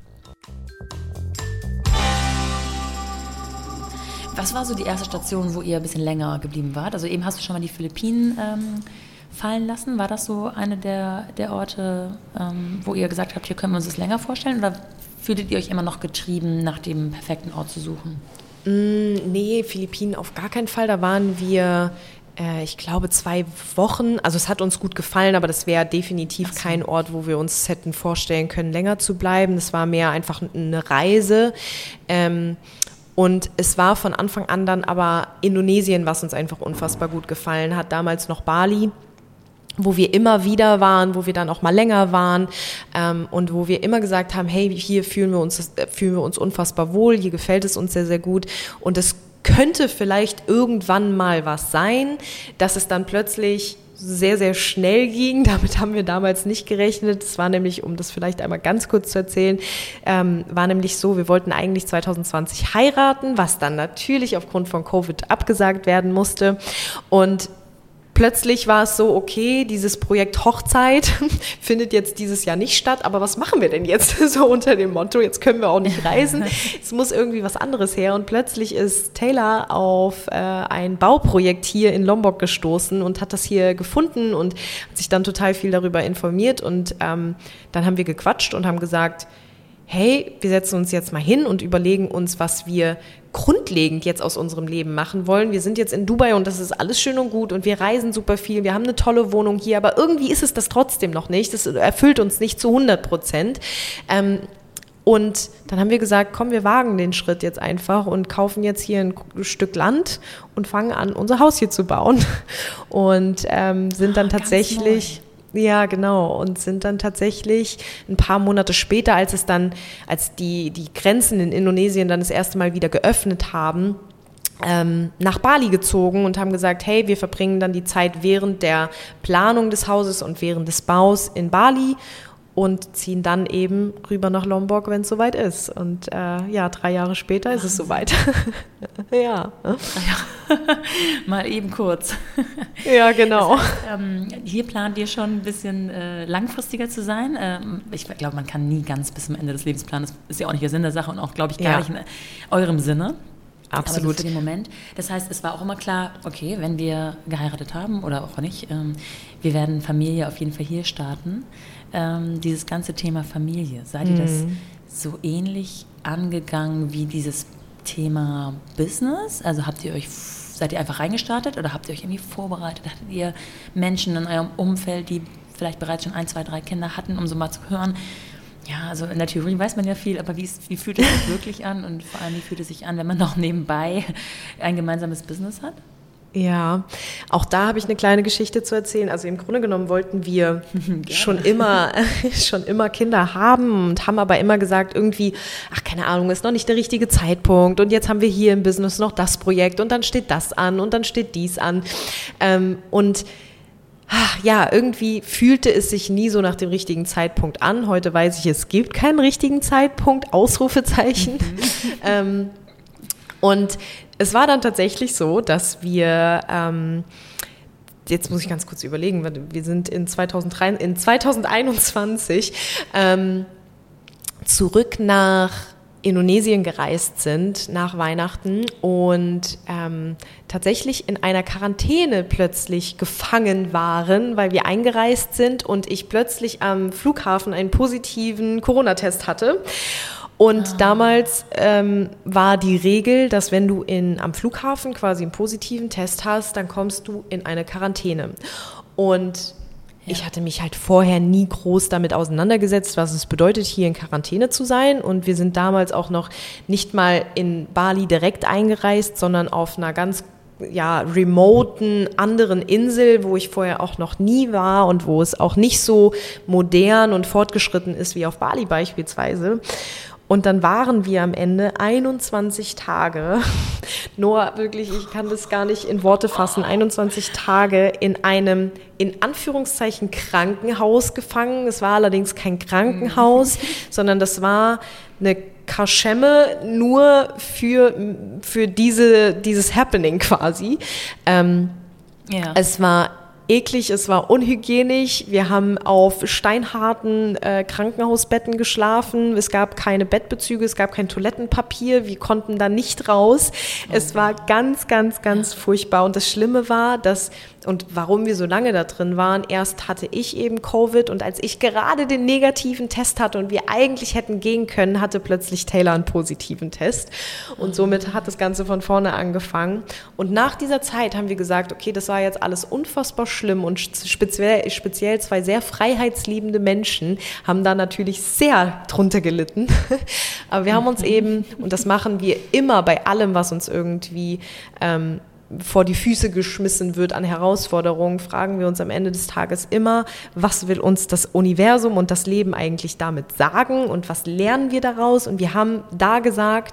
Was war so die erste Station, wo ihr ein bisschen länger geblieben wart? Also eben hast du schon mal die Philippinen ähm, fallen lassen. War das so eine der, der Orte, ähm, wo ihr gesagt habt, hier können wir uns das länger vorstellen? Oder fühltet ihr euch immer noch getrieben, nach dem perfekten Ort zu suchen? Mm, nee, Philippinen auf gar keinen Fall. Da waren wir, äh, ich glaube, zwei Wochen. Also es hat uns gut gefallen, aber das wäre definitiv so. Kein Ort, wo wir uns hätten vorstellen können, länger zu bleiben. Das war mehr einfach eine Reise. Ähm, Und es war von Anfang an dann aber Indonesien, was uns einfach unfassbar gut gefallen hat. Damals noch Bali, wo wir immer wieder waren, wo wir dann auch mal länger waren ähm, und wo wir immer gesagt haben, hey, hier fühlen wir uns, fühlen wir uns unfassbar wohl, hier gefällt es uns sehr, sehr gut. Und es könnte vielleicht irgendwann mal was sein, dass es dann plötzlich sehr, sehr schnell ging. Damit haben wir damals nicht gerechnet. Es war nämlich, um das vielleicht einmal ganz kurz zu erzählen, ähm, war nämlich so, wir wollten eigentlich zwanzig zwanzig heiraten, was dann natürlich aufgrund von Covid abgesagt werden musste. Und plötzlich war es so, okay, dieses Projekt Hochzeit findet jetzt dieses Jahr nicht statt, aber was machen wir denn jetzt? So unter dem Motto, jetzt können wir auch nicht reisen, es muss irgendwie was anderes her. Und plötzlich ist Taylor auf äh, ein Bauprojekt hier in Lombok gestoßen und hat das hier gefunden und hat sich dann total viel darüber informiert. Und ähm, dann haben wir gequatscht und haben gesagt, hey, wir setzen uns jetzt mal hin und überlegen uns, was wir grundlegend jetzt aus unserem Leben machen wollen. Wir sind jetzt in Dubai und das ist alles schön und gut und wir reisen super viel, wir haben eine tolle Wohnung hier, aber irgendwie ist es das trotzdem noch nicht. Das erfüllt uns nicht zu hundert Prozent. Ähm, und dann haben wir gesagt, komm, wir wagen den Schritt jetzt einfach und kaufen jetzt hier ein Stück Land und fangen an, unser Haus hier zu bauen. Und ähm, sind dann oh, tatsächlich... Ja, genau. Und sind dann tatsächlich ein paar Monate später, als es dann, als die, die Grenzen in Indonesien dann das erste Mal wieder geöffnet haben, ähm, nach Bali gezogen und haben gesagt, hey, wir verbringen dann die Zeit während der Planung des Hauses und während des Baus in Bali und ziehen dann eben rüber nach Lombok, wenn es soweit ist. Und äh, ja, drei Jahre später ist es soweit. Ja. Mal eben kurz. Ja, genau. Das heißt, ähm, hier plant ihr schon ein bisschen äh, langfristiger zu sein. Ähm, ich glaube, man kann nie ganz bis zum Ende des Lebens planen. Das ist ja auch nicht der Sinn der Sache und auch, glaube ich, gar ja. nicht in eurem Sinne. Absolut. Aber so für den Moment. Das heißt, es war auch immer klar, okay, wenn wir geheiratet haben oder auch nicht, ähm, wir werden Familie auf jeden Fall hier starten. Ähm, dieses ganze Thema Familie, seid ihr das so ähnlich angegangen wie dieses Thema Business? Also habt ihr euch, seid ihr einfach reingestartet oder habt ihr euch irgendwie vorbereitet? Hattet ihr Menschen in eurem Umfeld, die vielleicht bereits schon ein, zwei, drei Kinder hatten, um so mal zu hören? Ja, also in der Theorie weiß man ja viel, aber wie, ist, wie fühlt es sich wirklich an und vor allem, wie fühlt es sich an, wenn man noch nebenbei ein gemeinsames Business hat? Ja, auch da habe ich eine kleine Geschichte zu erzählen. Also im Grunde genommen wollten wir schon immer, schon immer Kinder haben und haben aber immer gesagt, irgendwie, ach keine Ahnung, ist noch nicht der richtige Zeitpunkt und jetzt haben wir hier im Business noch das Projekt und dann steht das an und dann steht dies an. Ähm, und ja, irgendwie fühlte es sich nie so nach dem richtigen Zeitpunkt an. Heute weiß ich, es gibt keinen richtigen Zeitpunkt, Ausrufezeichen. Mhm. ähm, und es war dann tatsächlich so, dass wir, ähm, jetzt muss ich ganz kurz überlegen, wir sind in, zweitausenddrei, in zweitausendeinundzwanzig ähm, zurück nach Indonesien gereist sind nach Weihnachten und ähm, tatsächlich in einer Quarantäne plötzlich gefangen waren, weil wir eingereist sind und ich plötzlich am Flughafen einen positiven Corona-Test hatte. Und ah. damals ähm, war die Regel, dass wenn du in, am Flughafen quasi einen positiven Test hast, dann kommst du in eine Quarantäne. Und ja. ich hatte mich halt vorher nie groß damit auseinandergesetzt, was es bedeutet, hier in Quarantäne zu sein. Und wir sind damals auch noch nicht mal in Bali direkt eingereist, sondern auf einer ganz ja, remoten anderen Insel, wo ich vorher auch noch nie war und wo es auch nicht so modern und fortgeschritten ist wie auf Bali beispielsweise. Und dann waren wir am Ende einundzwanzig Tage, Noah, wirklich, ich kann das gar nicht in Worte fassen, einundzwanzig Tage in einem, in Anführungszeichen, Krankenhaus gefangen. Es war allerdings kein Krankenhaus, sondern das war eine Kaschemme nur für, für diese, dieses Happening quasi. Ähm, ja. Es war eklig, es war unhygienisch. Wir haben auf steinharten äh, Krankenhausbetten geschlafen. Es gab keine Bettbezüge, es gab kein Toilettenpapier. Wir konnten da nicht raus. Es war ganz, ganz, ganz furchtbar. Und das Schlimme war, dass, und warum wir so lange da drin waren, erst hatte ich eben Covid und als ich gerade den negativen Test hatte und wir eigentlich hätten gehen können, hatte plötzlich Taylor einen positiven Test. Und somit hat das Ganze von vorne angefangen. Und nach dieser Zeit haben wir gesagt, okay, das war jetzt alles unfassbar schlimm und speziell, speziell zwei sehr freiheitsliebende Menschen haben da natürlich sehr drunter gelitten. Aber wir haben uns eben, und das machen wir immer bei allem, was uns irgendwie ähm, vor die Füße geschmissen wird an Herausforderungen, fragen wir uns am Ende des Tages immer, was will uns das Universum und das Leben eigentlich damit sagen und was lernen wir daraus? Und wir haben da gesagt,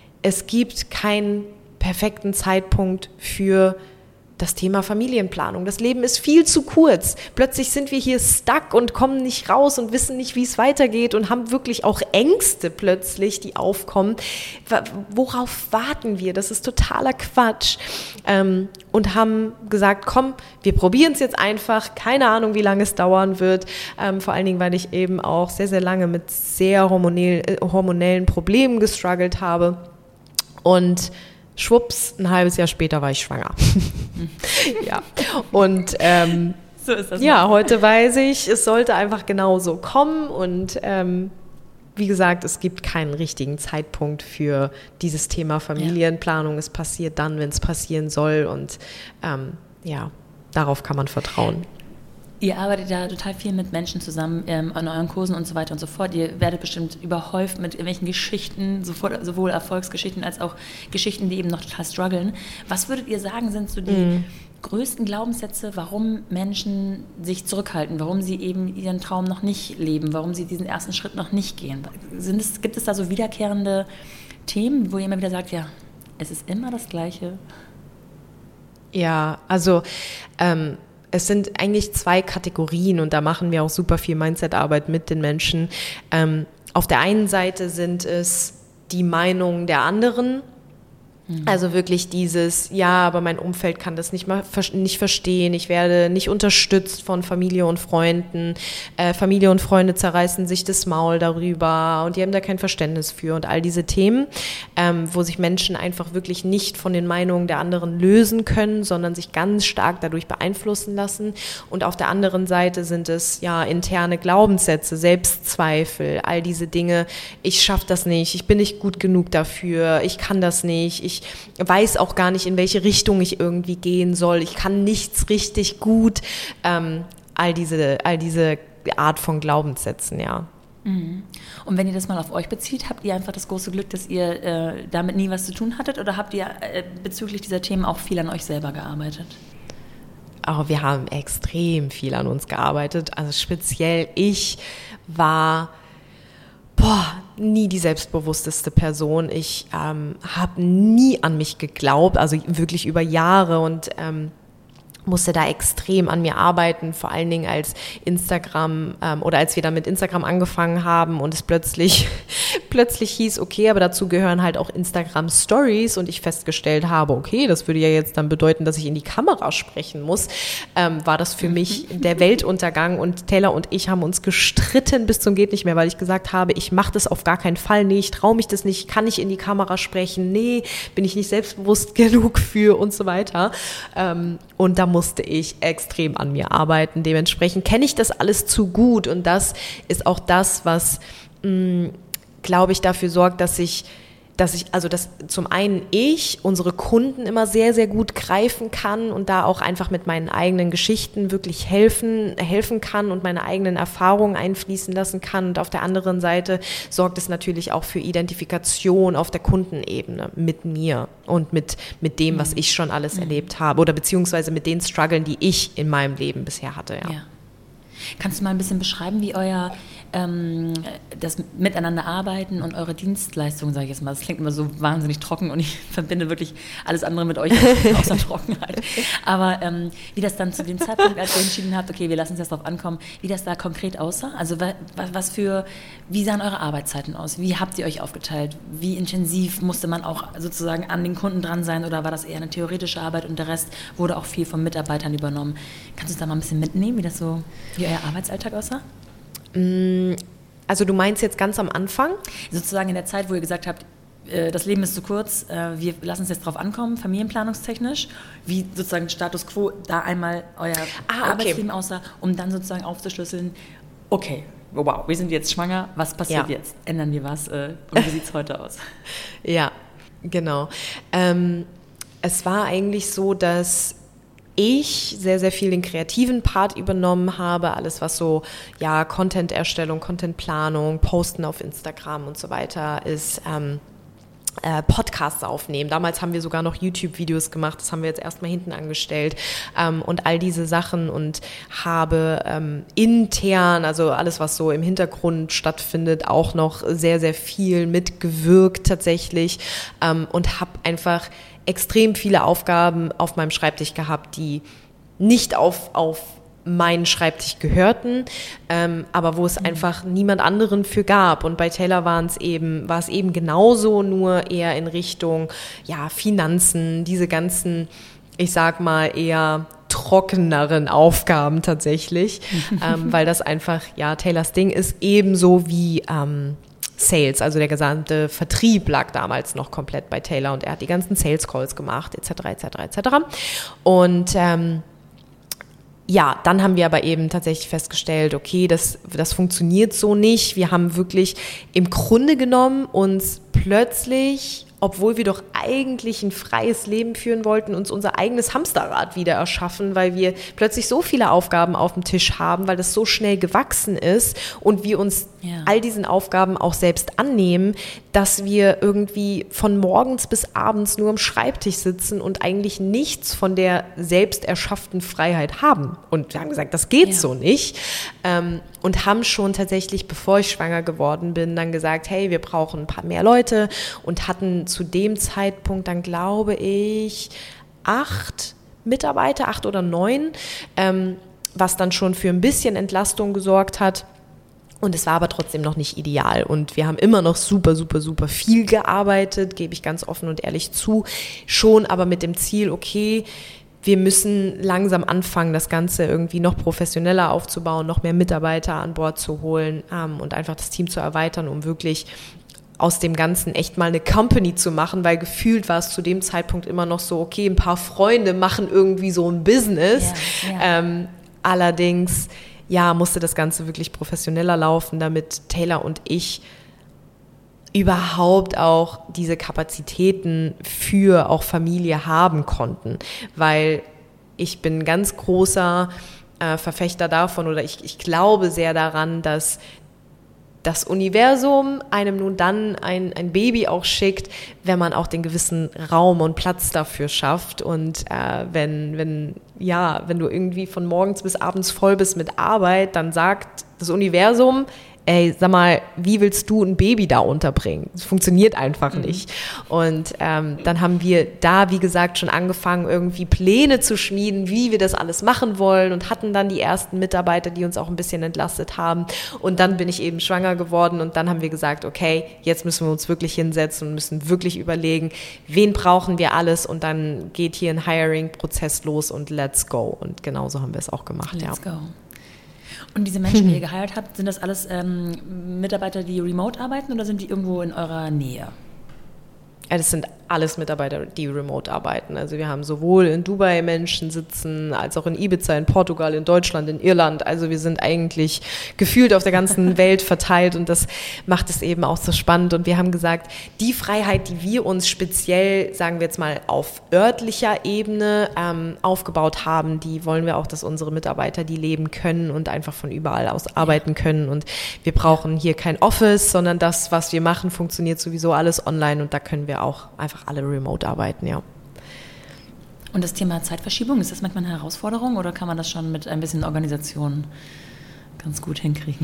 es gibt keinen perfekten Zeitpunkt für das Thema Familienplanung. Das Leben ist viel zu kurz. Plötzlich sind wir hier stuck und kommen nicht raus und wissen nicht, wie es weitergeht und haben wirklich auch Ängste plötzlich, die aufkommen. Worauf warten wir? Das ist totaler Quatsch. Ähm, und haben gesagt, komm, wir probieren es jetzt einfach. Keine Ahnung, wie lange es dauern wird. Ähm, vor allen Dingen, weil ich eben auch sehr, sehr lange mit sehr hormonell, äh, hormonellen Problemen gestruggelt habe. Und schwupps, ein halbes Jahr später war ich schwanger. Ja, und ähm, so ist das. Ja, heute weiß ich, es sollte einfach genauso kommen und ähm, wie gesagt, es gibt keinen richtigen Zeitpunkt für dieses Thema Familienplanung. Ja. Es passiert dann, wenn es passieren soll und ähm, ja, darauf kann man vertrauen. Ihr arbeitet ja total viel mit Menschen zusammen ähm, an euren Kursen und so weiter und so fort. Ihr werdet bestimmt überhäuft mit irgendwelchen Geschichten, sowohl, sowohl Erfolgsgeschichten als auch Geschichten, die eben noch total strugglen. Was würdet ihr sagen, sind so die mm. größten Glaubenssätze, warum Menschen sich zurückhalten, warum sie eben ihren Traum noch nicht leben, warum sie diesen ersten Schritt noch nicht gehen? Sind es, gibt es da so wiederkehrende Themen, wo ihr immer wieder sagt, ja, es ist immer das Gleiche? Ja, also ähm, es sind eigentlich zwei Kategorien und da machen wir auch super viel Mindset-Arbeit mit den Menschen. Ähm, auf der einen Seite sind es die Meinungen der anderen. Also wirklich dieses, ja, aber mein Umfeld kann das nicht mal nicht verstehen, ich werde nicht unterstützt von Familie und Freunden, äh, Familie und Freunde zerreißen sich das Maul darüber und die haben da kein Verständnis für und all diese Themen, ähm, wo sich Menschen einfach wirklich nicht von den Meinungen der anderen lösen können, sondern sich ganz stark dadurch beeinflussen lassen. Und auf der anderen Seite sind es ja interne Glaubenssätze, Selbstzweifel, all diese Dinge, ich schaffe das nicht, ich bin nicht gut genug dafür, ich kann das nicht, ich Ich weiß auch gar nicht, in welche Richtung ich irgendwie gehen soll. Ich kann nichts richtig gut. Ähm, all diese, all diese Art von Glaubenssätzen, ja. Und wenn ihr das mal auf euch bezieht, habt ihr einfach das große Glück, dass ihr äh, damit nie was zu tun hattet? Oder habt ihr äh, bezüglich dieser Themen auch viel an euch selber gearbeitet? Oh, wir haben extrem viel an uns gearbeitet. Also speziell ich war... Boah, nie die selbstbewussteste Person. Ich ähm, habe nie an mich geglaubt, also wirklich über Jahre und ähm, musste da extrem an mir arbeiten, vor allen Dingen als Instagram ähm, oder als wir dann mit Instagram angefangen haben und es plötzlich plötzlich hieß, okay, aber dazu gehören halt auch Instagram Stories und ich festgestellt habe, okay, das würde ja jetzt dann bedeuten, dass ich in die Kamera sprechen muss, ähm, war das für mich der Weltuntergang und Taylor und ich haben uns gestritten bis zum geht nicht mehr, weil ich gesagt habe, ich mache das auf gar keinen Fall, nee, ich traue mich das nicht, kann ich in die Kamera sprechen, nee, bin ich nicht selbstbewusst genug für und so weiter. Ähm, und da musste ich extrem an mir arbeiten. Dementsprechend kenne ich das alles zu gut und das ist auch das, was, mh, glaube ich, dafür sorgt, dass ich, dass ich, also dass zum einen ich unsere Kunden immer sehr, sehr gut greifen kann und da auch einfach mit meinen eigenen Geschichten wirklich helfen, helfen kann und meine eigenen Erfahrungen einfließen lassen kann. Und auf der anderen Seite sorgt es natürlich auch für Identifikation auf der Kundenebene mit mir und mit, mit dem, was ich schon alles mhm. erlebt habe oder beziehungsweise mit den Struggeln, die ich in meinem Leben bisher hatte. Ja. Ja. Kannst du mal ein bisschen beschreiben, wie euer ähm, das Miteinanderarbeiten und eure Dienstleistung, sage ich jetzt mal, das klingt immer so wahnsinnig trocken und ich verbinde wirklich alles andere mit euch außer Trockenheit. Aber ähm, wie das dann zu dem Zeitpunkt, als ihr entschieden habt, okay, wir lassen es jetzt drauf ankommen, wie das da konkret aussah? Also wa, was für, wie sahen eure Arbeitszeiten aus? Wie habt ihr euch aufgeteilt? Wie intensiv musste man auch sozusagen an den Kunden dran sein oder war das eher eine theoretische Arbeit und der Rest wurde auch viel von Mitarbeitern übernommen? Kannst du uns da mal ein bisschen mitnehmen, wie das so, wie euer Arbeitsalltag aussah? Also du meinst jetzt ganz am Anfang? Sozusagen in der Zeit, wo ihr gesagt habt, das Leben ist zu kurz, wir lassen es jetzt drauf ankommen, familienplanungstechnisch, wie sozusagen Status Quo da einmal euer ah, Arbeitsleben okay. aussah, um dann sozusagen aufzuschlüsseln, okay, wow, wir sind jetzt schwanger, was passiert ja. jetzt? Ändern wir was und wie sieht es heute aus? Ja, genau. Ähm, es war eigentlich so, dass ich sehr, sehr viel den kreativen Part übernommen habe, alles was so, ja, Content-Erstellung, Content-Planung, Posten auf Instagram und so weiter ist, ähm, äh, Podcasts aufnehmen. Damals haben wir sogar noch YouTube-Videos gemacht, das haben wir jetzt erstmal hinten angestellt ähm, und all diese Sachen und habe ähm, intern, also alles, was so im Hintergrund stattfindet, auch noch sehr, sehr viel mitgewirkt tatsächlich ähm, und habe einfach extrem viele Aufgaben auf meinem Schreibtisch gehabt, die nicht auf, auf meinen Schreibtisch gehörten, ähm, aber wo es mhm. einfach niemand anderen für gab. Und bei Taylor waren es eben, war es eben genauso, nur eher in Richtung ja, Finanzen, diese ganzen, ich sag mal, eher trockeneren Aufgaben tatsächlich, ähm, weil das einfach, ja, Taylors Ding ist ebenso wie ähm, Sales, also der gesamte Vertrieb lag damals noch komplett bei Taylor und er hat die ganzen Sales Calls gemacht, et cetera, et cetera, et cetera. Und ähm, ja, dann haben wir aber eben tatsächlich festgestellt, okay, das, das funktioniert so nicht. Wir haben wirklich im Grunde genommen uns plötzlich, obwohl wir doch eigentlich ein freies Leben führen wollten, uns unser eigenes Hamsterrad wieder erschaffen, weil wir plötzlich so viele Aufgaben auf dem Tisch haben, weil das so schnell gewachsen ist und wir uns ja. all diesen Aufgaben auch selbst annehmen, dass wir irgendwie von morgens bis abends nur am Schreibtisch sitzen und eigentlich nichts von der selbst erschafften Freiheit haben. Und wir haben gesagt, das geht ja. so nicht. Ähm, und haben schon tatsächlich, bevor ich schwanger geworden bin, dann gesagt, hey, wir brauchen ein paar mehr Leute und hatten zu dem Zeitpunkt dann, glaube ich, acht Mitarbeiter, acht oder neun, ähm, was dann schon für ein bisschen Entlastung gesorgt hat. Und es war aber trotzdem noch nicht ideal. Und wir haben immer noch super, super, super viel gearbeitet, gebe ich ganz offen und ehrlich zu. Schon aber mit dem Ziel, okay, wir müssen langsam anfangen, das Ganze irgendwie noch professioneller aufzubauen, noch mehr Mitarbeiter an Bord zu holen ähm, und einfach das Team zu erweitern, um wirklich aus dem Ganzen echt mal eine Company zu machen, weil gefühlt war es zu dem Zeitpunkt immer noch so, okay, ein paar Freunde machen irgendwie so ein Business. Ja, ja. Ähm, allerdings, ja, musste das Ganze wirklich professioneller laufen, damit Taylor und ich überhaupt auch diese Kapazitäten für auch Familie haben konnten, weil ich bin ganz großer äh, Verfechter davon oder ich, ich glaube sehr daran, dass das Universum einem nun dann ein, ein Baby auch schickt, wenn man auch den gewissen Raum und Platz dafür schafft und äh, wenn, wenn, ja, wenn du irgendwie von morgens bis abends voll bist mit Arbeit, dann sagt das Universum, ey, sag mal, wie willst du ein Baby da unterbringen? Das funktioniert einfach mhm. nicht. Und ähm, dann haben wir da, wie gesagt, schon angefangen, irgendwie Pläne zu schmieden, wie wir das alles machen wollen und hatten dann die ersten Mitarbeiter, die uns auch ein bisschen entlastet haben. Und dann bin ich eben schwanger geworden und dann haben wir gesagt, okay, jetzt müssen wir uns wirklich hinsetzen und müssen wirklich überlegen, wen brauchen wir alles und dann geht hier ein Hiring-Prozess los und let's go. Und genauso haben wir es auch gemacht. Let's ja. go. Und diese Menschen, die ihr geheiert habt, sind das alles ähm, Mitarbeiter, die remote arbeiten oder sind die irgendwo in eurer Nähe? Ja, das sind alles Mitarbeiter, die remote arbeiten. Also wir haben sowohl in Dubai Menschen sitzen, als auch in Ibiza, in Portugal, in Deutschland, in Irland. Also wir sind eigentlich gefühlt auf der ganzen Welt verteilt und das macht es eben auch so spannend. Und wir haben gesagt, die Freiheit, die wir uns speziell, sagen wir jetzt mal, auf örtlicher Ebene ähm, aufgebaut haben, die wollen wir auch, dass unsere Mitarbeiter die leben können und einfach von überall aus arbeiten können. Und wir brauchen hier kein Office, sondern das, was wir machen, funktioniert sowieso alles online und da können wir auch einfach alle remote arbeiten, ja. Und das Thema Zeitverschiebung, ist das manchmal eine Herausforderung oder kann man das schon mit ein bisschen Organisation ganz gut hinkriegen?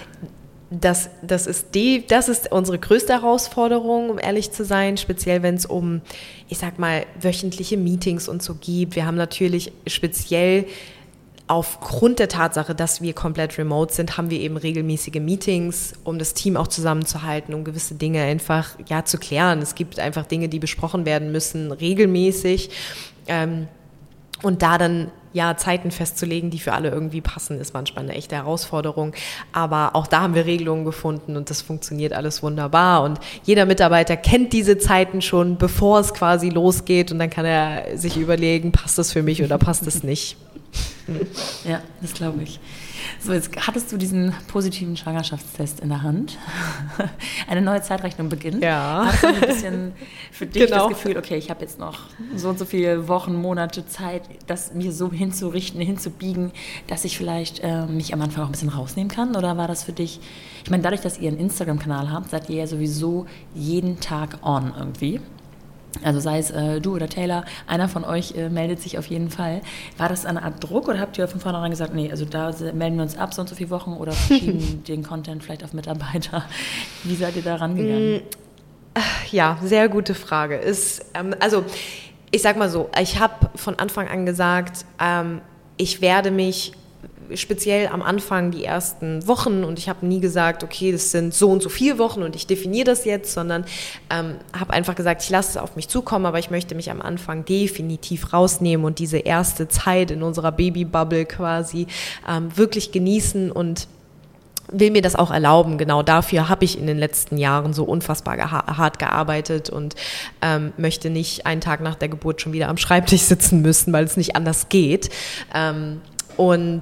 Das, das, ist die, das ist unsere größte Herausforderung, um ehrlich zu sein, speziell wenn es um, ich sag mal, wöchentliche Meetings und so gibt. Wir haben natürlich speziell aufgrund der Tatsache, dass wir komplett remote sind, haben wir eben regelmäßige Meetings, um das Team auch zusammenzuhalten, um gewisse Dinge einfach ja, zu klären. Es gibt einfach Dinge, die besprochen werden müssen, regelmäßig. Ähm, und da dann ja Zeiten festzulegen, die für alle irgendwie passen, ist manchmal eine echte Herausforderung. Aber auch da haben wir Regelungen gefunden und das funktioniert alles wunderbar. Und jeder Mitarbeiter kennt diese Zeiten schon, bevor es quasi losgeht. Und dann kann er sich überlegen, passt das für mich oder passt es nicht. Ja, das glaube ich. So, jetzt hattest du diesen positiven Schwangerschaftstest in der Hand. Eine neue Zeitrechnung beginnt. Ja. Hast du ein bisschen für dich genau. das Gefühl, okay, ich habe jetzt noch so und so viele Wochen, Monate Zeit, das mir so hinzurichten, hinzubiegen, dass ich vielleicht äh, mich am Anfang auch ein bisschen rausnehmen kann? Oder war das für dich, ich meine, dadurch, dass ihr einen Instagram-Kanal habt, seid ihr ja sowieso jeden Tag on irgendwie. Also sei es äh, du oder Taylor, einer von euch äh, meldet sich auf jeden Fall. War das eine Art Druck oder habt ihr von vornherein gesagt, nee, also da melden wir uns ab, so und so viele Wochen oder verschieben den Content vielleicht auf Mitarbeiter? Wie seid ihr da rangegangen? Ja, sehr gute Frage. Ist, ähm, also ich sag mal so, ich habe von Anfang an gesagt, ähm, ich werde mich speziell am Anfang die ersten Wochen und ich habe nie gesagt, okay, das sind so und so vier Wochen und ich definiere das jetzt, sondern ähm, habe einfach gesagt, ich lasse es auf mich zukommen, aber ich möchte mich am Anfang definitiv rausnehmen und diese erste Zeit in unserer Babybubble quasi ähm, wirklich genießen und will mir das auch erlauben. Genau dafür habe ich in den letzten Jahren so unfassbar geha- hart gearbeitet und ähm, möchte nicht einen Tag nach der Geburt schon wieder am Schreibtisch sitzen müssen, weil es nicht anders geht. Ähm, Und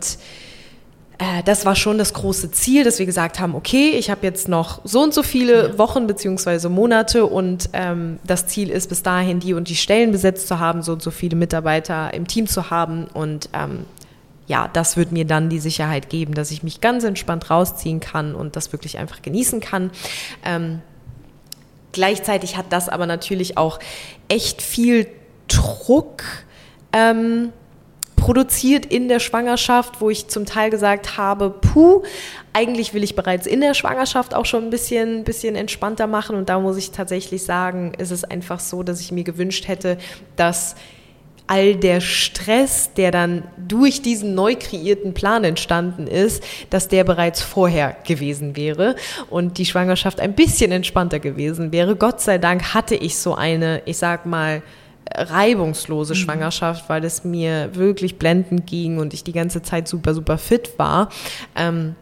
äh, das war schon das große Ziel, dass wir gesagt haben, okay, ich habe jetzt noch so und so viele ja. Wochen beziehungsweise Monate und ähm, das Ziel ist, bis dahin die und die Stellen besetzt zu haben, so und so viele Mitarbeiter im Team zu haben und ähm, ja, das wird mir dann die Sicherheit geben, dass ich mich ganz entspannt rausziehen kann und das wirklich einfach genießen kann. Ähm, gleichzeitig hat das aber natürlich auch echt viel Druck ähm, produziert in der Schwangerschaft, wo ich zum Teil gesagt habe, puh, eigentlich will ich bereits in der Schwangerschaft auch schon ein bisschen, bisschen entspannter machen und da muss ich tatsächlich sagen, ist es einfach so, dass ich mir gewünscht hätte, dass all der Stress, der dann durch diesen neu kreierten Plan entstanden ist, dass der bereits vorher gewesen wäre und die Schwangerschaft ein bisschen entspannter gewesen wäre. Gott sei Dank hatte ich so eine, ich sag mal, reibungslose mhm. Schwangerschaft, weil es mir wirklich blendend ging und ich die ganze Zeit super, super fit war. Ähm,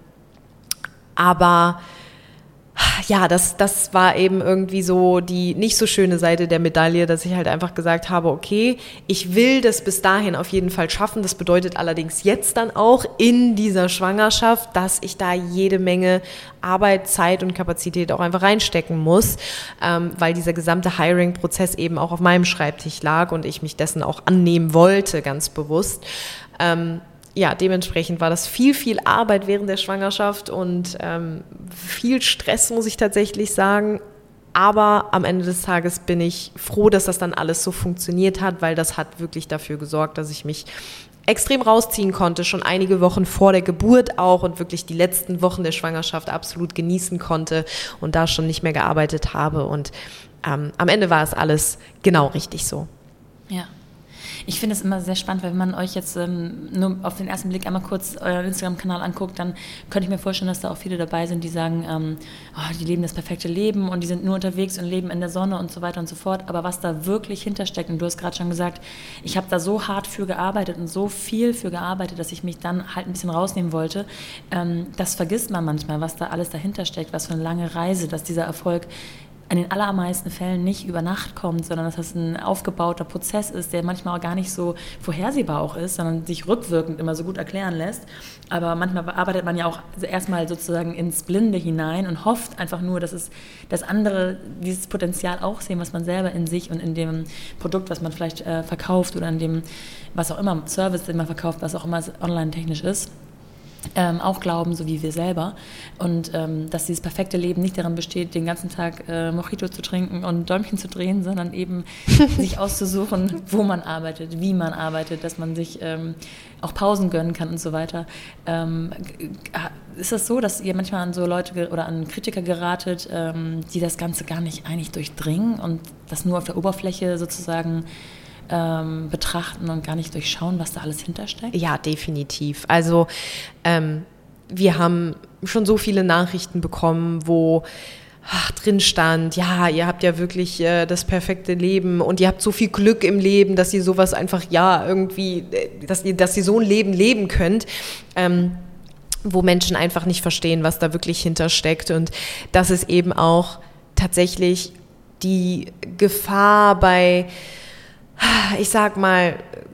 aber ja, das, das war eben irgendwie so die nicht so schöne Seite der Medaille, dass ich halt einfach gesagt habe, okay, ich will das bis dahin auf jeden Fall schaffen. Das bedeutet allerdings jetzt dann auch in dieser Schwangerschaft, dass ich da jede Menge Arbeit, Zeit und Kapazität auch einfach reinstecken muss, ähm, weil dieser gesamte Hiring-Prozess eben auch auf meinem Schreibtisch lag und ich mich dessen auch annehmen wollte, ganz bewusst. Ähm, Ja, dementsprechend war das viel, viel Arbeit während der Schwangerschaft und ähm, viel Stress, muss ich tatsächlich sagen. Aber am Ende des Tages bin ich froh, dass das dann alles so funktioniert hat, weil das hat wirklich dafür gesorgt, dass ich mich extrem rausziehen konnte, schon einige Wochen vor der Geburt auch und wirklich die letzten Wochen der Schwangerschaft absolut genießen konnte und da schon nicht mehr gearbeitet habe. Und ähm, am Ende war es alles genau richtig so. Ja. Ich finde es immer sehr spannend, weil wenn man euch jetzt ähm, nur auf den ersten Blick einmal kurz euren Instagram-Kanal anguckt, dann könnte ich mir vorstellen, dass da auch viele dabei sind, die sagen, ähm, oh, die leben das perfekte Leben und die sind nur unterwegs und leben in der Sonne und so weiter und so fort. Aber was da wirklich hintersteckt, und du hast gerade schon gesagt, ich habe da so hart für gearbeitet und so viel für gearbeitet, dass ich mich dann halt ein bisschen rausnehmen wollte. Ähm, das vergisst man manchmal, was da alles dahinter steckt, was für eine lange Reise, dass dieser Erfolg in den allermeisten Fällen nicht über Nacht kommt, sondern dass das ein aufgebauter Prozess ist, der manchmal auch gar nicht so vorhersehbar auch ist, sondern sich rückwirkend immer so gut erklären lässt. Aber manchmal arbeitet man ja auch erstmal sozusagen ins Blinde hinein und hofft einfach nur, dass es, dass andere dieses Potenzial auch sehen, was man selber in sich und in dem Produkt, was man vielleicht äh, verkauft oder in dem, was auch immer, Service, den man verkauft, was auch immer online-technisch ist. Ähm, auch glauben, so wie wir selber. Und ähm, dass dieses perfekte Leben nicht darin besteht, den ganzen Tag äh, Mojito zu trinken und Däumchen zu drehen, sondern eben sich auszusuchen, wo man arbeitet, wie man arbeitet, dass man sich ähm, auch Pausen gönnen kann und so weiter. Ähm, ist das so, dass ihr manchmal an so Leute ge- oder an Kritiker geratet, ähm, die das Ganze gar nicht eigentlich durchdringen und das nur auf der Oberfläche sozusagen Ähm, betrachten und gar nicht durchschauen, was da alles hintersteckt? Ja, definitiv. Also ähm, wir haben schon so viele Nachrichten bekommen, wo ach, drin stand, ja, ihr habt ja wirklich äh, das perfekte Leben und ihr habt so viel Glück im Leben, dass ihr sowas einfach, ja, irgendwie, dass ihr, dass ihr so ein Leben leben könnt. Ähm, wo Menschen einfach nicht verstehen, was da wirklich hintersteckt und dass es eben auch tatsächlich die Gefahr bei ich sag mal,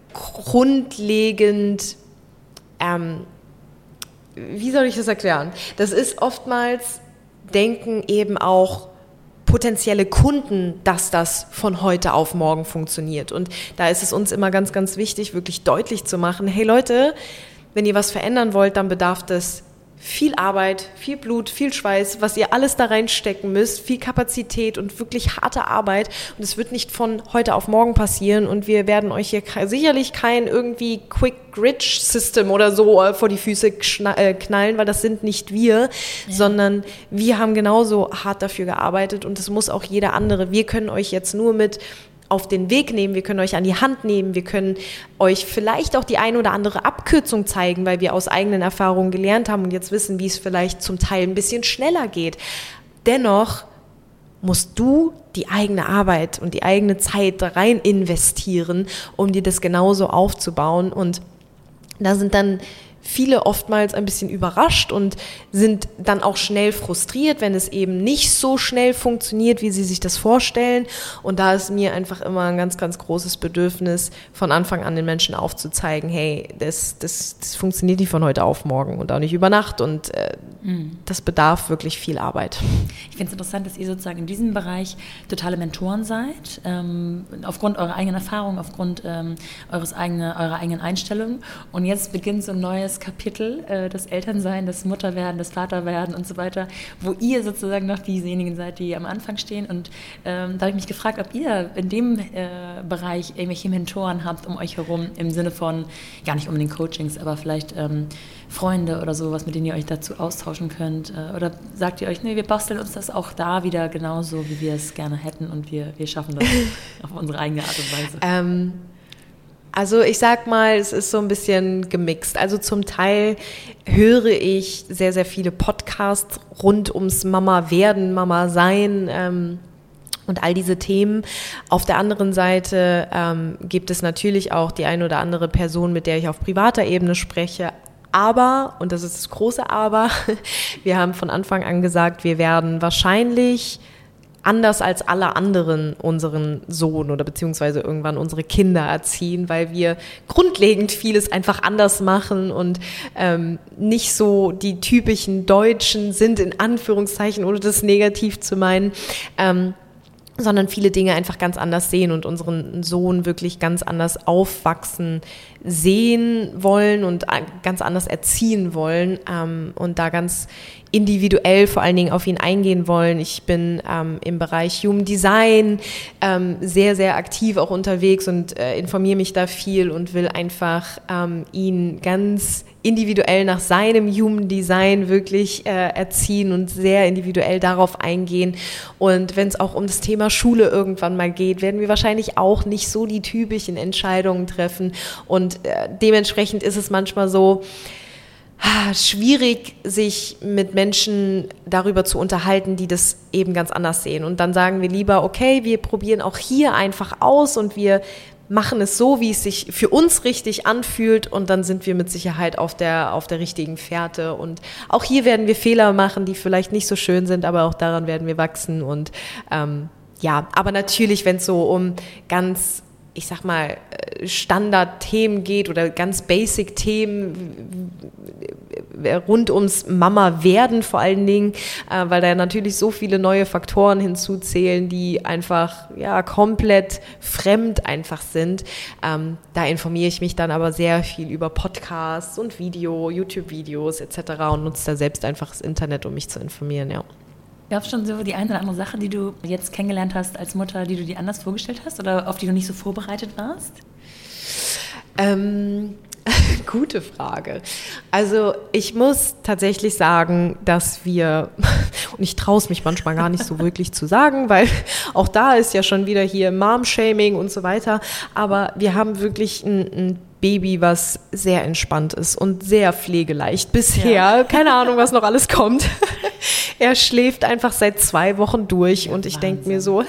grundlegend, ähm, wie soll ich das erklären? Das ist oftmals, denken eben auch potenzielle Kunden, dass das von heute auf morgen funktioniert. Und da ist es uns immer ganz, ganz wichtig, wirklich deutlich zu machen, hey Leute, wenn ihr was verändern wollt, dann bedarf das viel Arbeit, viel Blut, viel Schweiß, was ihr alles da reinstecken müsst, viel Kapazität und wirklich harte Arbeit. Und es wird nicht von heute auf morgen passieren und wir werden euch hier sicherlich kein irgendwie Quick-Rich-System oder so vor die Füße knallen, weil das sind nicht wir, ja. sondern wir haben genauso hart dafür gearbeitet und das muss auch jeder andere. Wir können euch jetzt nur mit auf den Weg nehmen, wir können euch an die Hand nehmen, wir können euch vielleicht auch die eine oder andere Abkürzung zeigen, weil wir aus eigenen Erfahrungen gelernt haben und jetzt wissen, wie es vielleicht zum Teil ein bisschen schneller geht. Dennoch musst du die eigene Arbeit und die eigene Zeit da rein investieren, um dir das genauso aufzubauen und da sind dann viele oftmals ein bisschen überrascht und sind dann auch schnell frustriert, wenn es eben nicht so schnell funktioniert, wie sie sich das vorstellen. Und da ist mir einfach immer ein ganz, ganz großes Bedürfnis, von Anfang an den Menschen aufzuzeigen, hey, das, das, das funktioniert nicht von heute auf morgen und auch nicht über Nacht und äh, mhm. das bedarf wirklich viel Arbeit. Ich finde es interessant, dass ihr sozusagen in diesem Bereich totale Mentoren seid, ähm, aufgrund eurer eigenen Erfahrung, aufgrund ähm, eures eigene, eurer eigenen Einstellung. Und jetzt beginnt so ein neues Kapitel, äh, das Elternsein, das Mutterwerden, das Vaterwerden und so weiter, wo ihr sozusagen noch diejenigen seid, die am Anfang stehen. Und ähm, da habe ich mich gefragt, ob ihr in dem äh, Bereich irgendwelche Mentoren habt um euch herum, im Sinne von, gar nicht unbedingt Coachings, aber vielleicht ähm, Freunde oder sowas, mit denen ihr euch dazu austauschen könnt. Äh, oder sagt ihr euch, nee, wir basteln uns das auch da wieder genauso, wie wir es gerne hätten und wir, wir schaffen das auf unsere eigene Art und Weise. Ähm Also ich sag mal, es ist so ein bisschen gemixt. Also zum Teil höre ich sehr, sehr viele Podcasts rund ums Mama-Werden, Mama-Sein ähm, und all diese Themen. Auf der anderen Seite ähm, gibt es natürlich auch die eine oder andere Person, mit der ich auf privater Ebene spreche. Aber, und das ist das große Aber, wir haben von Anfang an gesagt, wir werden wahrscheinlich anders als alle anderen unseren Sohn oder beziehungsweise irgendwann unsere Kinder erziehen, weil wir grundlegend vieles einfach anders machen und ähm, nicht so die typischen Deutschen sind, in Anführungszeichen, ohne das negativ zu meinen, ähm, sondern viele Dinge einfach ganz anders sehen und unseren Sohn wirklich ganz anders aufwachsen sehen wollen und ganz anders erziehen wollen ähm, und da ganz individuell vor allen Dingen auf ihn eingehen wollen. Ich bin ähm, im Bereich Human Design ähm, sehr, sehr aktiv auch unterwegs und äh, informiere mich da viel und will einfach ähm, ihn ganz individuell nach seinem Human Design wirklich äh, erziehen und sehr individuell darauf eingehen. Und wenn es auch um das Thema Schule irgendwann mal geht, werden wir wahrscheinlich auch nicht so die typischen Entscheidungen treffen. Und äh, dementsprechend ist es manchmal so ah, schwierig, sich mit Menschen darüber zu unterhalten, die das eben ganz anders sehen. Und dann sagen wir lieber, okay, wir probieren auch hier einfach aus und wir machen es so, wie es sich für uns richtig anfühlt und dann sind wir mit Sicherheit auf der, auf der richtigen Fährte. Und auch hier werden wir Fehler machen, die vielleicht nicht so schön sind, aber auch daran werden wir wachsen. Und ähm, ja, aber natürlich, wenn es so um ganz, ich sag mal, Standardthemen geht oder ganz Basic-Themen rund ums Mama-Werden vor allen Dingen, äh, weil da natürlich so viele neue Faktoren hinzuzählen, die einfach ja komplett fremd einfach sind. Ähm, da informiere ich mich dann aber sehr viel über Podcasts und Video, YouTube-Videos et cetera und nutze da selbst einfach das Internet, um mich zu informieren, ja. Gab es schon so die eine oder andere Sache, die du jetzt kennengelernt hast als Mutter, die du dir anders vorgestellt hast oder auf die du nicht so vorbereitet warst? Ähm, gute Frage. Also ich muss tatsächlich sagen, dass wir, und ich traue es mich manchmal gar nicht so wirklich zu sagen, weil auch da ist ja schon wieder hier Mom-Shaming und so weiter, aber wir haben wirklich ein, ein Baby, was sehr entspannt ist und sehr pflegeleicht bisher. Ja. Keine Ahnung, was noch alles kommt. Er schläft einfach seit zwei Wochen durch ja, und ich denke mir so, hä?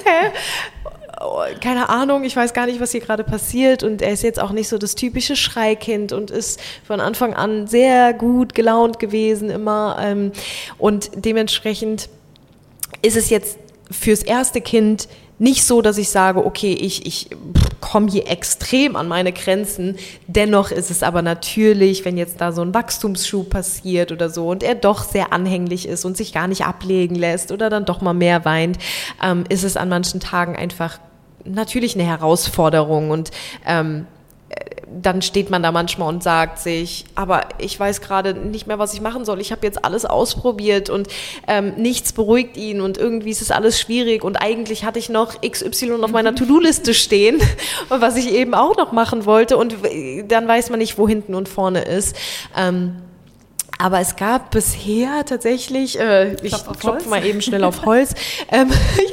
Keine Ahnung, ich weiß gar nicht, was hier gerade passiert und er ist jetzt auch nicht so das typische Schreikind und ist von Anfang an sehr gut gelaunt gewesen immer und dementsprechend ist es jetzt fürs erste Kind nicht so, dass ich sage, okay, ich, ich komme hier extrem an meine Grenzen. Dennoch ist es aber natürlich, wenn jetzt da so ein Wachstumsschub passiert oder so und er doch sehr anhänglich ist und sich gar nicht ablegen lässt oder dann doch mal mehr weint, ähm, ist es an manchen Tagen einfach natürlich eine Herausforderung und ähm, dann steht man da manchmal und sagt sich, aber ich weiß gerade nicht mehr, was ich machen soll. Ich habe jetzt alles ausprobiert und ähm, nichts beruhigt ihn und irgendwie ist es alles schwierig und eigentlich hatte ich noch X Y auf meiner To-Do-Liste stehen, was ich eben auch noch machen wollte und dann weiß man nicht, wo hinten und vorne ist. Ähm, aber es gab bisher tatsächlich, äh, ich klopfe mal eben schnell auf Holz, ähm,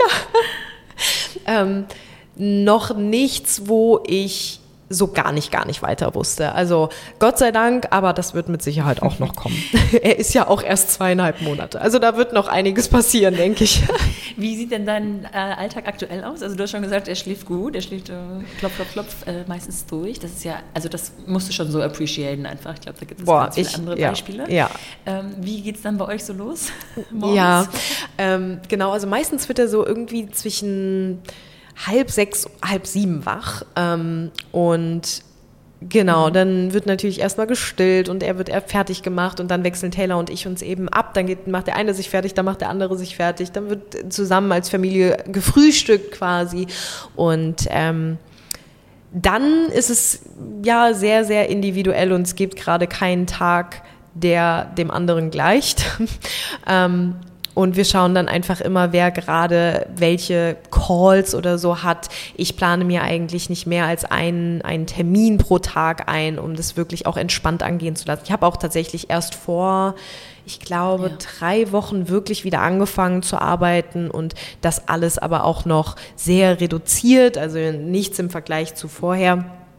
ja, ähm, noch nichts, wo ich so gar nicht, gar nicht weiter wusste. Also Gott sei Dank, aber das wird mit Sicherheit auch noch kommen. Er ist ja auch erst zweieinhalb Monate. Also da wird noch einiges passieren, denke ich. Wie sieht denn dein äh, Alltag aktuell aus? Also du hast schon gesagt, er schläft gut, er schläft äh, klopf, klopf, klopf äh, meistens durch. Das ist ja, also das musst du schon so appreciaten einfach. Ich glaube, da gibt es Boah, ganz viele ich, andere ja, Beispiele. Ja. Ähm, wie geht's dann bei euch so los? Morgens? Ja, ähm, genau. Also meistens wird er so irgendwie zwischen halb sechs, halb sieben wach ähm, und genau, dann wird natürlich erstmal gestillt und er wird fertig gemacht und dann wechseln Taylor und ich uns eben ab, dann geht, macht der eine sich fertig, dann macht der andere sich fertig, dann wird zusammen als Familie gefrühstückt quasi und ähm, dann ist es ja sehr, sehr individuell und es gibt gerade keinen Tag, der dem anderen gleicht. ähm, Und wir schauen dann einfach immer, wer gerade welche Calls oder so hat. Ich plane mir eigentlich nicht mehr als einen, einen Termin pro Tag ein, um das wirklich auch entspannt angehen zu lassen. Ich habe auch tatsächlich erst vor, ich glaube, ja. drei Wochen wirklich wieder angefangen zu arbeiten und das alles aber auch noch sehr reduziert, also nichts im Vergleich zu vorher.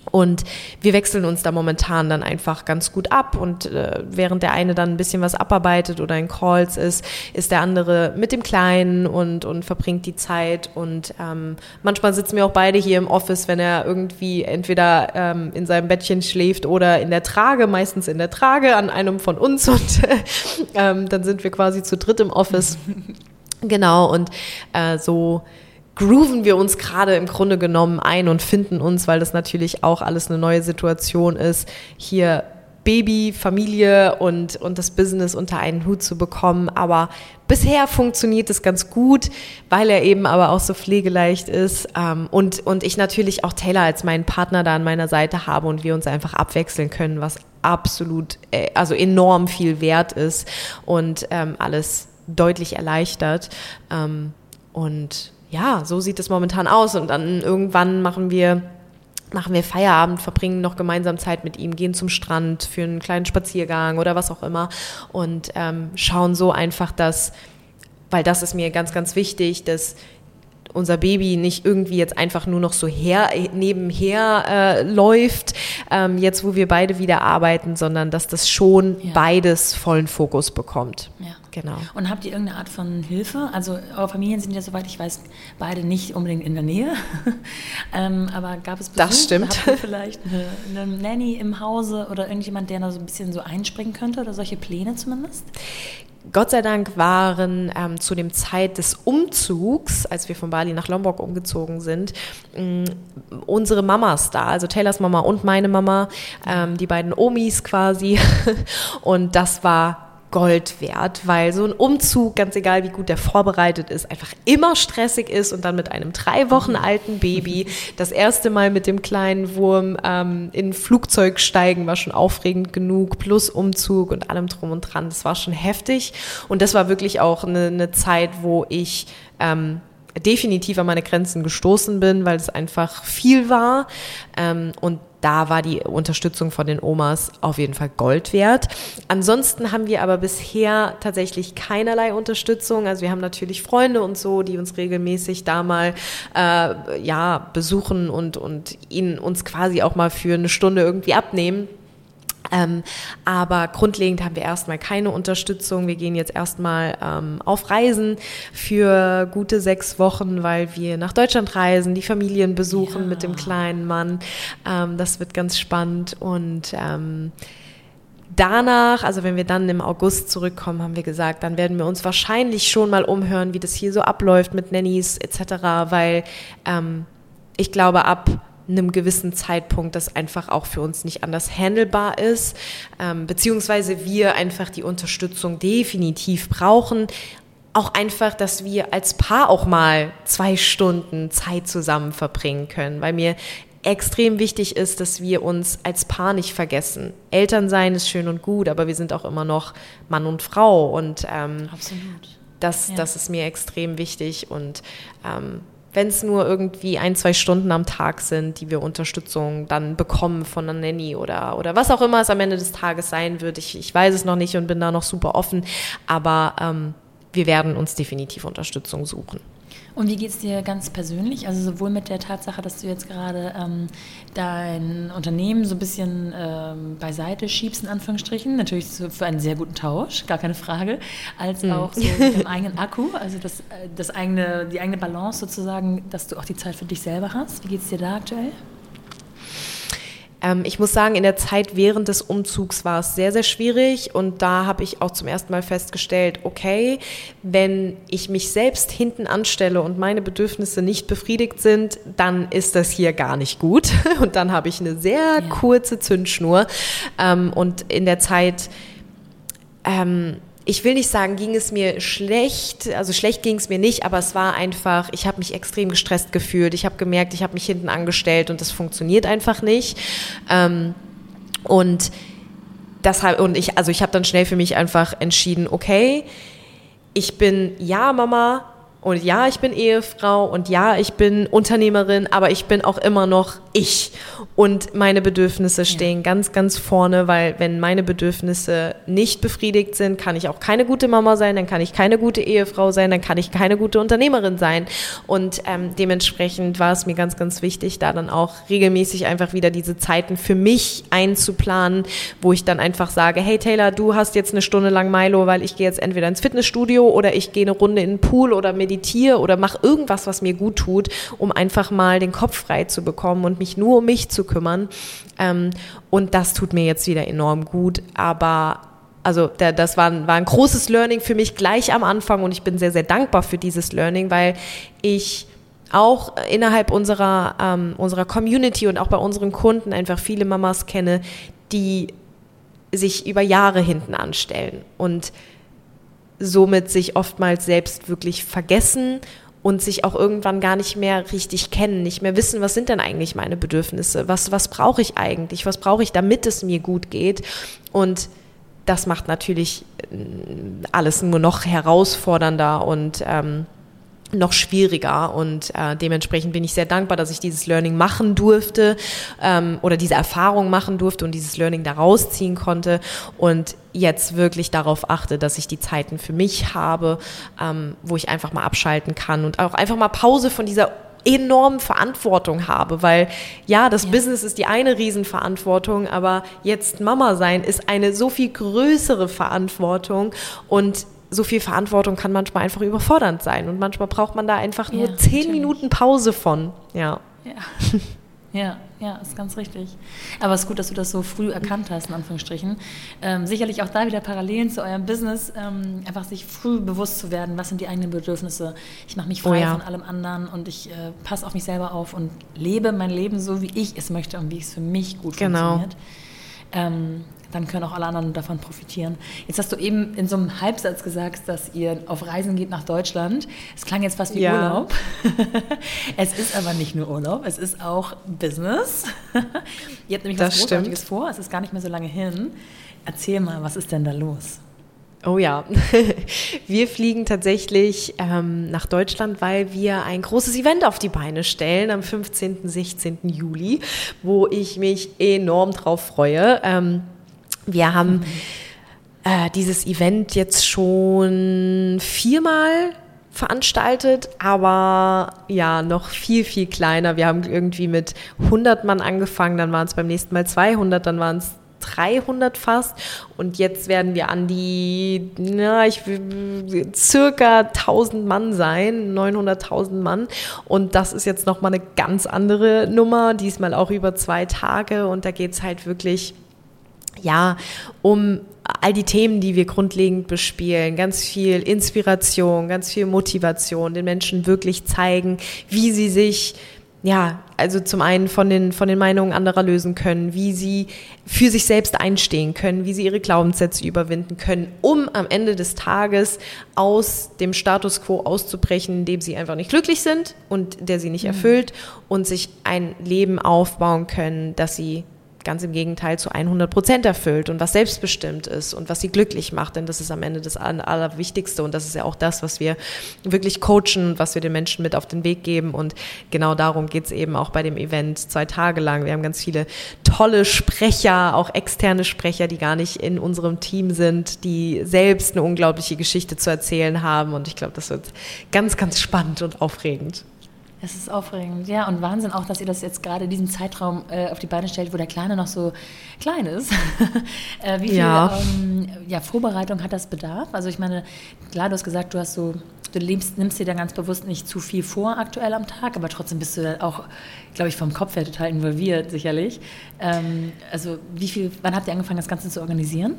Und wir wechseln uns da momentan dann einfach ganz gut ab und äh, während der eine dann ein bisschen was abarbeitet oder in Calls ist, ist der andere mit dem Kleinen und, und verbringt die Zeit und ähm, manchmal sitzen wir auch beide hier im Office, wenn er irgendwie entweder ähm, in seinem Bettchen schläft oder in der Trage, meistens in der Trage an einem von uns und ähm, dann sind wir quasi zu dritt im Office. Genau, und äh, so grooven wir uns gerade im Grunde genommen ein und finden uns, weil das natürlich auch alles eine neue Situation ist, hier Baby, Familie und, und das Business unter einen Hut zu bekommen. Aber bisher funktioniert es ganz gut, weil er eben aber auch so pflegeleicht ist ähm, und, und ich natürlich auch Taylor als meinen Partner da an meiner Seite habe und wir uns einfach abwechseln können, was absolut, äh, also enorm viel wert ist und ähm, alles deutlich erleichtert. Ähm, und ja, so sieht es momentan aus und dann irgendwann machen wir, machen wir Feierabend, verbringen noch gemeinsam Zeit mit ihm, gehen zum Strand für einen kleinen Spaziergang oder was auch immer und ähm, schauen so einfach, dass, weil das ist mir ganz, ganz wichtig, dass unser Baby nicht irgendwie jetzt einfach nur noch so her, nebenher äh, läuft, ähm, jetzt wo wir beide wieder arbeiten, sondern dass das schon ja. beides vollen Fokus bekommt. Ja. Genau. Und habt ihr irgendeine Art von Hilfe? Also eure Familien sind ja, soweit ich weiß, beide nicht unbedingt in der Nähe. ähm, aber gab es Besuch? Das stimmt. Habt ihr vielleicht eine, eine Nanny im Hause oder irgendjemand, der da so ein bisschen so einspringen könnte oder solche Pläne zumindest? Gott sei Dank waren ähm, zu dem Zeit des Umzugs, als wir von Bali nach Lombok umgezogen sind, ähm, unsere Mamas da, also Taylors Mama und meine Mama, ähm, die beiden Omis quasi. Und das war Gold wert, weil so ein Umzug, ganz egal wie gut der vorbereitet ist, einfach immer stressig ist und dann mit einem drei Wochen alten Baby das erste Mal mit dem kleinen Wurm ähm, in ein Flugzeug steigen war schon aufregend genug, plus Umzug und allem drum und dran, das war schon heftig und das war wirklich auch eine, eine Zeit, wo ich ähm, definitiv an meine Grenzen gestoßen bin, weil es einfach viel war ähm, und da war die Unterstützung von den Omas auf jeden Fall Gold wert. Ansonsten haben wir aber bisher tatsächlich keinerlei Unterstützung. Also wir haben natürlich Freunde und so, die uns regelmäßig da mal äh, ja, besuchen und, und ihnen uns quasi auch mal für eine Stunde irgendwie abnehmen. Ähm, aber grundlegend haben wir erstmal keine Unterstützung. Wir gehen jetzt erstmal ähm, auf Reisen für gute sechs Wochen, weil wir nach Deutschland reisen, die Familien besuchen ja. mit dem kleinen Mann. Ähm, das wird ganz spannend und ähm, danach, also wenn wir dann im August zurückkommen, haben wir gesagt, dann werden wir uns wahrscheinlich schon mal umhören, wie das hier so abläuft mit Nannies et cetera, weil ähm, ich glaube, ab einem gewissen Zeitpunkt, das einfach auch für uns nicht anders handelbar ist, ähm, beziehungsweise wir einfach die Unterstützung definitiv brauchen. Auch einfach, dass wir als Paar auch mal zwei Stunden Zeit zusammen verbringen können, weil mir extrem wichtig ist, dass wir uns als Paar nicht vergessen. Eltern sein ist schön und gut, aber wir sind auch immer noch Mann und Frau und ähm, Absolut. Das, ja. das ist mir extrem wichtig und ähm, wenn es nur irgendwie ein, zwei Stunden am Tag sind, die wir Unterstützung dann bekommen von einer Nanny oder, oder was auch immer es am Ende des Tages sein wird. Ich, ich weiß es noch nicht und bin da noch super offen, aber ähm, wir werden uns definitiv Unterstützung suchen. Und wie geht es dir ganz persönlich? Also sowohl mit der Tatsache, dass du jetzt gerade ähm, dein Unternehmen so ein bisschen ähm, beiseite schiebst, in Anführungsstrichen, natürlich für einen sehr guten Tausch, gar keine Frage, als mhm. auch so mit dem eigenen Akku, also das, das eigene, die eigene Balance sozusagen, dass du auch die Zeit für dich selber hast. Wie geht es dir da aktuell? Ähm, ich muss sagen, in der Zeit während des Umzugs war es sehr, sehr schwierig und da habe ich auch zum ersten Mal festgestellt, okay, wenn ich mich selbst hinten anstelle und meine Bedürfnisse nicht befriedigt sind, dann ist das hier gar nicht gut und dann habe ich eine sehr ja. kurze Zündschnur ähm, und in der Zeit ähm, ich will nicht sagen, ging es mir schlecht, also schlecht ging es mir nicht, aber es war einfach, ich habe mich extrem gestresst gefühlt, ich habe gemerkt, ich habe mich hinten angestellt und das funktioniert einfach nicht ähm, und deshalb, und ich, also ich habe dann schnell für mich einfach entschieden, okay, ich bin ja Mama, Und ja, ich bin Ehefrau und ja, ich bin Unternehmerin, aber ich bin auch immer noch ich. Und meine Bedürfnisse stehen ja. ganz, ganz vorne, weil wenn meine Bedürfnisse nicht befriedigt sind, kann ich auch keine gute Mama sein, dann kann ich keine gute Ehefrau sein, dann kann ich keine gute Unternehmerin sein. Und ähm, dementsprechend war es mir ganz, ganz wichtig, da dann auch regelmäßig einfach wieder diese Zeiten für mich einzuplanen, wo ich dann einfach sage, hey Taylor, du hast jetzt eine Stunde lang Milo, weil ich gehe jetzt entweder ins Fitnessstudio oder ich gehe eine Runde in den Pool oder meditiere oder mache irgendwas, was mir gut tut, um einfach mal den Kopf frei zu bekommen und mich nur um mich zu kümmern. Ähm, und das tut mir jetzt wieder enorm gut. Aber also der, das war ein, war ein großes Learning für mich gleich am Anfang und ich bin sehr, sehr dankbar für dieses Learning, weil ich auch innerhalb unserer, ähm, unserer Community und auch bei unseren Kunden einfach viele Mamas kenne, die sich über Jahre hinten anstellen und somit sich oftmals selbst wirklich vergessen und sich auch irgendwann gar nicht mehr richtig kennen, nicht mehr wissen, was sind denn eigentlich meine Bedürfnisse, was, was brauche ich eigentlich, was brauche ich, damit es mir gut geht. Und das macht natürlich alles nur noch herausfordernder und ähm, noch schwieriger und äh, dementsprechend bin ich sehr dankbar, dass ich dieses Learning machen durfte ähm, oder diese Erfahrung machen durfte und dieses Learning daraus ziehen konnte und jetzt wirklich darauf achte, dass ich die Zeiten für mich habe, ähm, wo ich einfach mal abschalten kann und auch einfach mal Pause von dieser enormen Verantwortung habe, weil ja, das ja. Business ist die eine Riesenverantwortung, aber jetzt Mama sein ist eine so viel größere Verantwortung und so viel Verantwortung kann manchmal einfach überfordernd sein und manchmal braucht man da einfach nur ja, zehn natürlich. Minuten Pause von. Ja. Ja. Ja, ja, ist ganz richtig. Aber es ist gut, dass du das so früh erkannt hast, in Anführungsstrichen. Ähm, sicherlich auch da wieder Parallelen zu eurem Business, ähm, einfach sich früh bewusst zu werden, was sind die eigenen Bedürfnisse. Ich mache mich frei oh ja. von allem anderen und ich äh, passe auf mich selber auf und lebe mein Leben so, wie ich es möchte und wie es für mich gut genau. funktioniert. Ähm, dann können auch alle anderen davon profitieren. Jetzt hast du eben in so einem Halbsatz gesagt, dass ihr auf Reisen geht nach Deutschland. Es klang jetzt fast wie ja. Urlaub. Es ist aber nicht nur Urlaub, es ist auch Business. Ihr habt nämlich das was Großartiges stimmt. vor, es ist gar nicht mehr so lange hin. Erzähl mal, was ist denn da los? Oh ja, wir fliegen tatsächlich ähm, nach Deutschland, weil wir ein großes Event auf die Beine stellen am fünfzehnten, sechzehnten Juli, wo ich mich enorm drauf freue. Ähm, wir haben mhm. äh, dieses Event jetzt schon viermal veranstaltet, aber ja, noch viel, viel kleiner. Wir haben irgendwie mit hundert Mann angefangen, dann waren es beim nächsten Mal zweihundert, dann waren es dreihundert fast und jetzt werden wir an die, na, ich will circa tausend Mann sein, neunhunderttausend Mann und das ist jetzt nochmal eine ganz andere Nummer, diesmal auch über zwei Tage und da geht es halt wirklich, ja, um all die Themen, die wir grundlegend bespielen, ganz viel Inspiration, ganz viel Motivation, den Menschen wirklich zeigen, wie sie sich ja, also zum einen von den, von den Meinungen anderer lösen können, wie sie für sich selbst einstehen können, wie sie ihre Glaubenssätze überwinden können, um am Ende des Tages aus dem Status quo auszubrechen, in dem sie einfach nicht glücklich sind und der sie nicht erfüllt und sich ein Leben aufbauen können, das sie ganz im Gegenteil zu hundert Prozent erfüllt und was selbstbestimmt ist und was sie glücklich macht, denn das ist am Ende das Allerwichtigste und das ist ja auch das, was wir wirklich coachen und was wir den Menschen mit auf den Weg geben und genau darum geht es eben auch bei dem Event zwei Tage lang. Wir haben ganz viele tolle Sprecher, auch externe Sprecher, die gar nicht in unserem Team sind, die selbst eine unglaubliche Geschichte zu erzählen haben und ich glaube, das wird ganz, ganz spannend und aufregend. Das ist aufregend, ja, und Wahnsinn auch, dass ihr das jetzt gerade in diesem Zeitraum äh, auf die Beine stellt, wo der Kleine noch so klein ist. äh, wie viel ja. Ähm, ja, Vorbereitung hat das Bedarf? Also ich meine, klar, du hast gesagt, du hast so, du lebst, nimmst dir dann ganz bewusst nicht zu viel vor aktuell am Tag, aber trotzdem bist du da auch, glaube ich, vom Kopf her total involviert, sicherlich. Ähm, also wie viel, wann habt ihr angefangen, das Ganze zu organisieren?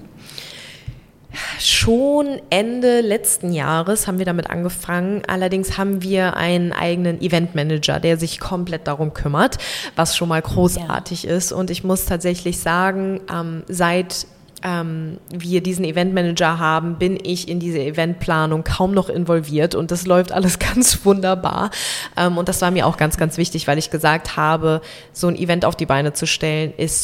Schon Ende letzten Jahres haben wir damit angefangen. Allerdings haben wir einen eigenen Eventmanager, der sich komplett darum kümmert, was schon mal großartig ja. ist. Und ich muss tatsächlich sagen, ähm, seit ähm, wir diesen Eventmanager haben, bin ich in diese Eventplanung kaum noch involviert und das läuft alles ganz wunderbar. Ähm, und das war mir auch ganz, ganz wichtig, weil ich gesagt habe, so ein Event auf die Beine zu stellen, ist so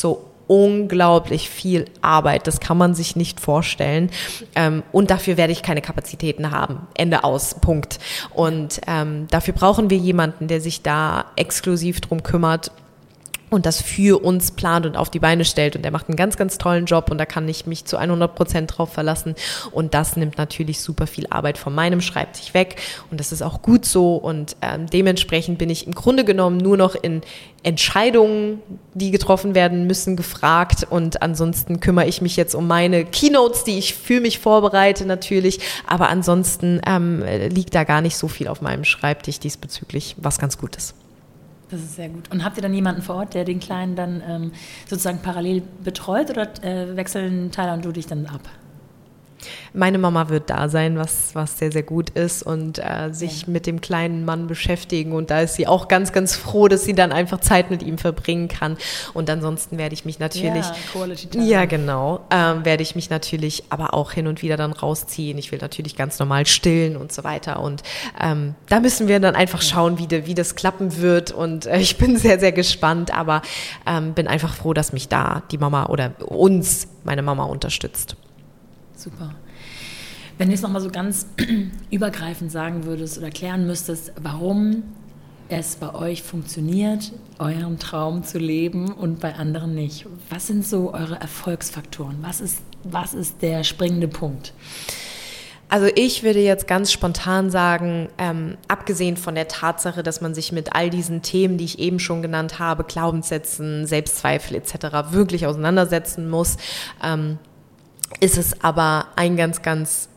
unglaublich viel Arbeit. Das kann man sich nicht vorstellen. Ähm, und dafür werde ich keine Kapazitäten haben. Ende aus. Punkt. Und ähm, dafür brauchen wir jemanden, der sich da exklusiv drum kümmert und das für uns plant und auf die Beine stellt. Und der macht einen ganz, ganz tollen Job und da kann ich mich zu hundert Prozent drauf verlassen. Und das nimmt natürlich super viel Arbeit von meinem Schreibtisch weg. Und das ist auch gut so. Und ähm, dementsprechend bin ich im Grunde genommen nur noch in Entscheidungen, die getroffen werden müssen, gefragt. Und ansonsten kümmere ich mich jetzt um meine Keynotes, die ich für mich vorbereite natürlich. Aber ansonsten ähm, liegt da gar nicht so viel auf meinem Schreibtisch diesbezüglich, was ganz gut ist. Das ist sehr gut. Und habt ihr dann jemanden vor Ort, der den Kleinen dann ähm, sozusagen parallel betreut oder äh, wechseln Tyler und du dich dann ab? Meine Mama wird da sein, was, was sehr, sehr gut ist und äh, sich ja. mit dem kleinen Mann beschäftigen. Und da ist sie auch ganz, ganz froh, dass sie dann einfach Zeit mit ihm verbringen kann. Und ansonsten werde ich mich natürlich... Ja, Quality Time. Ja, genau. Ähm, werde ich mich natürlich aber auch hin und wieder dann rausziehen. Ich will natürlich ganz normal stillen und so weiter. Und ähm, da müssen wir dann einfach schauen, wie, de, wie das klappen wird. Und äh, ich bin sehr, sehr gespannt. Aber ähm, bin einfach froh, dass mich da die Mama oder uns, meine Mama, unterstützt. Super. Wenn du jetzt nochmal so ganz übergreifend sagen würdest oder klären müsstest, warum es bei euch funktioniert, euren Traum zu leben und bei anderen nicht. Was sind so eure Erfolgsfaktoren? Was ist, was ist der springende Punkt? Also ich würde jetzt ganz spontan sagen, ähm, abgesehen von der Tatsache, dass man sich mit all diesen Themen, die ich eben schon genannt habe, Glaubenssätzen, Selbstzweifel et cetera wirklich auseinandersetzen muss, ähm, ist es aber ein ganz, ganz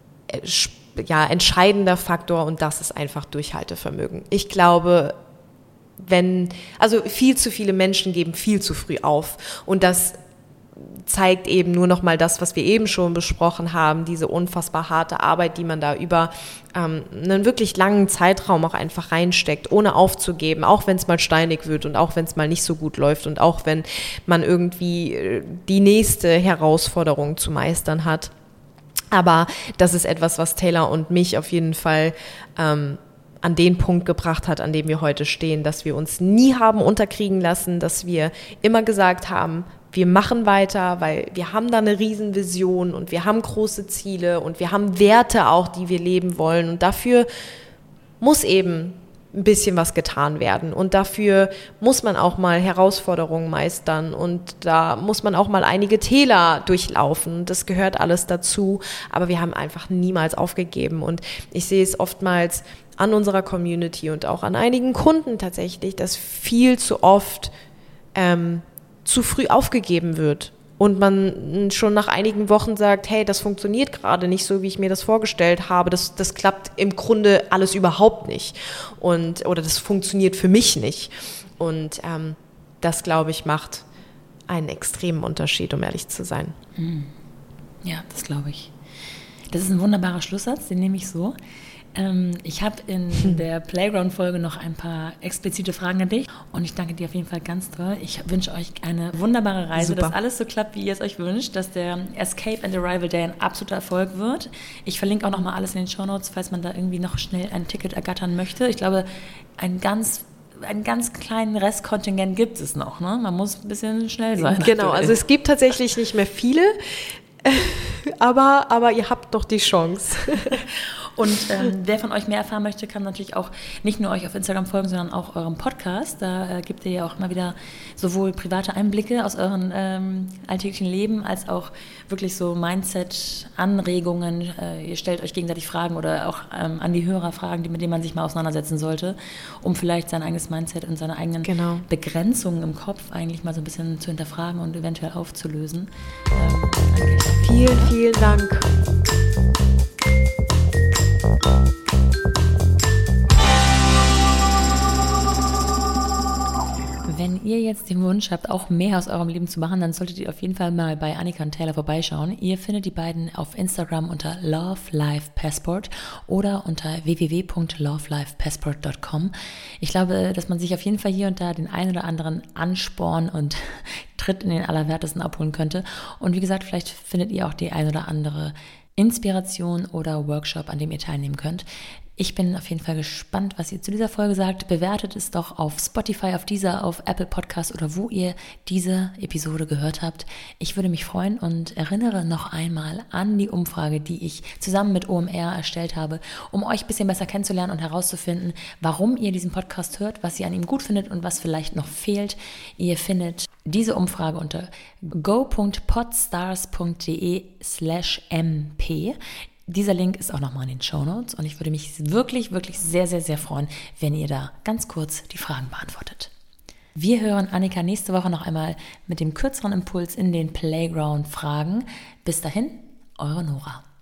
ja, entscheidender Faktor und das ist einfach Durchhaltevermögen. Ich glaube, wenn, also viel zu viele Menschen geben viel zu früh auf und das zeigt eben nur noch mal das, was wir eben schon besprochen haben, diese unfassbar harte Arbeit, die man da über ähm, einen wirklich langen Zeitraum auch einfach reinsteckt, ohne aufzugeben, auch wenn es mal steinig wird und auch wenn es mal nicht so gut läuft und auch wenn man irgendwie die nächste Herausforderung zu meistern hat. Aber das ist etwas, was Taylor und mich auf jeden Fall ähm, an den Punkt gebracht hat, an dem wir heute stehen, dass wir uns nie haben unterkriegen lassen, dass wir immer gesagt haben, wir machen weiter, weil wir haben da eine Riesenvision und wir haben große Ziele und wir haben Werte auch, die wir leben wollen und dafür muss eben ein bisschen was getan werden und dafür muss man auch mal Herausforderungen meistern und da muss man auch mal einige Täler durchlaufen. Das gehört alles dazu, aber wir haben einfach niemals aufgegeben und ich sehe es oftmals an unserer Community und auch an einigen Kunden tatsächlich, dass viel zu oft ähm, zu früh aufgegeben wird und man schon nach einigen Wochen sagt, hey, das funktioniert gerade nicht so, wie ich mir das vorgestellt habe, das, das klappt im Grunde alles überhaupt nicht und oder das funktioniert für mich nicht und ähm, das, glaube ich, macht einen extremen Unterschied, um ehrlich zu sein. Ja, das glaube ich. Das ist ein wunderbarer Schlusssatz, den nehme ich so. Ich habe in der Playground-Folge noch ein paar explizite Fragen an dich und ich danke dir auf jeden Fall ganz toll. Ich wünsche euch eine wunderbare Reise, Super. Dass alles so klappt, wie ihr es euch wünscht, dass der Escape and Arrival Day ein absoluter Erfolg wird. Ich verlinke auch noch mal alles in den Shownotes, falls man da irgendwie noch schnell ein Ticket ergattern möchte. Ich glaube, ein ganz einen ganz kleinen Restkontingent gibt es noch. Ne? Man muss ein bisschen schnell sein. Genau, aktuell. Also es gibt tatsächlich nicht mehr viele, aber, aber ihr habt doch die Chance. Und ähm, wer von euch mehr erfahren möchte, kann natürlich auch nicht nur euch auf Instagram folgen, sondern auch eurem Podcast. Da äh, gebt ihr ja auch immer wieder sowohl private Einblicke aus euren ähm, alltäglichen Leben, als auch wirklich so Mindset-Anregungen. Äh, ihr stellt euch gegenseitig Fragen oder auch ähm, an die Hörer Fragen, die, mit denen man sich mal auseinandersetzen sollte, um vielleicht sein eigenes Mindset und seine eigenen genau. Begrenzungen im Kopf eigentlich mal so ein bisschen zu hinterfragen und eventuell aufzulösen. Ähm, okay. Vielen, vielen Dank. Wenn ihr jetzt den Wunsch habt, auch mehr aus eurem Leben zu machen, dann solltet ihr auf jeden Fall mal bei Annika und Taylor vorbeischauen. Ihr findet die beiden auf Instagram unter Love Life Passport oder unter w w w punkt love life passport punkt com. Ich glaube, dass man sich auf jeden Fall hier und da den einen oder anderen Ansporn und Tritt in den Allerwertesten abholen könnte. Und wie gesagt, vielleicht findet ihr auch die ein oder andere Inspiration oder Workshop, an dem ihr teilnehmen könnt. Ich bin auf jeden Fall gespannt, was ihr zu dieser Folge sagt. Bewertet es doch auf Spotify, auf Deezer, auf Apple Podcast oder wo ihr diese Episode gehört habt. Ich würde mich freuen und erinnere noch einmal an die Umfrage, die ich zusammen mit O M R erstellt habe, um euch ein bisschen besser kennenzulernen und herauszufinden, warum ihr diesen Podcast hört, was ihr an ihm gut findet und was vielleicht noch fehlt. Ihr findet diese Umfrage unter go.podstars.de slash mp. Dieser Link ist auch nochmal in den Shownotes und ich würde mich wirklich, wirklich sehr, sehr, sehr freuen, wenn ihr da ganz kurz die Fragen beantwortet. Wir hören Annika nächste Woche noch einmal mit dem kürzeren Impuls in den Playground-Fragen. Bis dahin, eure Nora.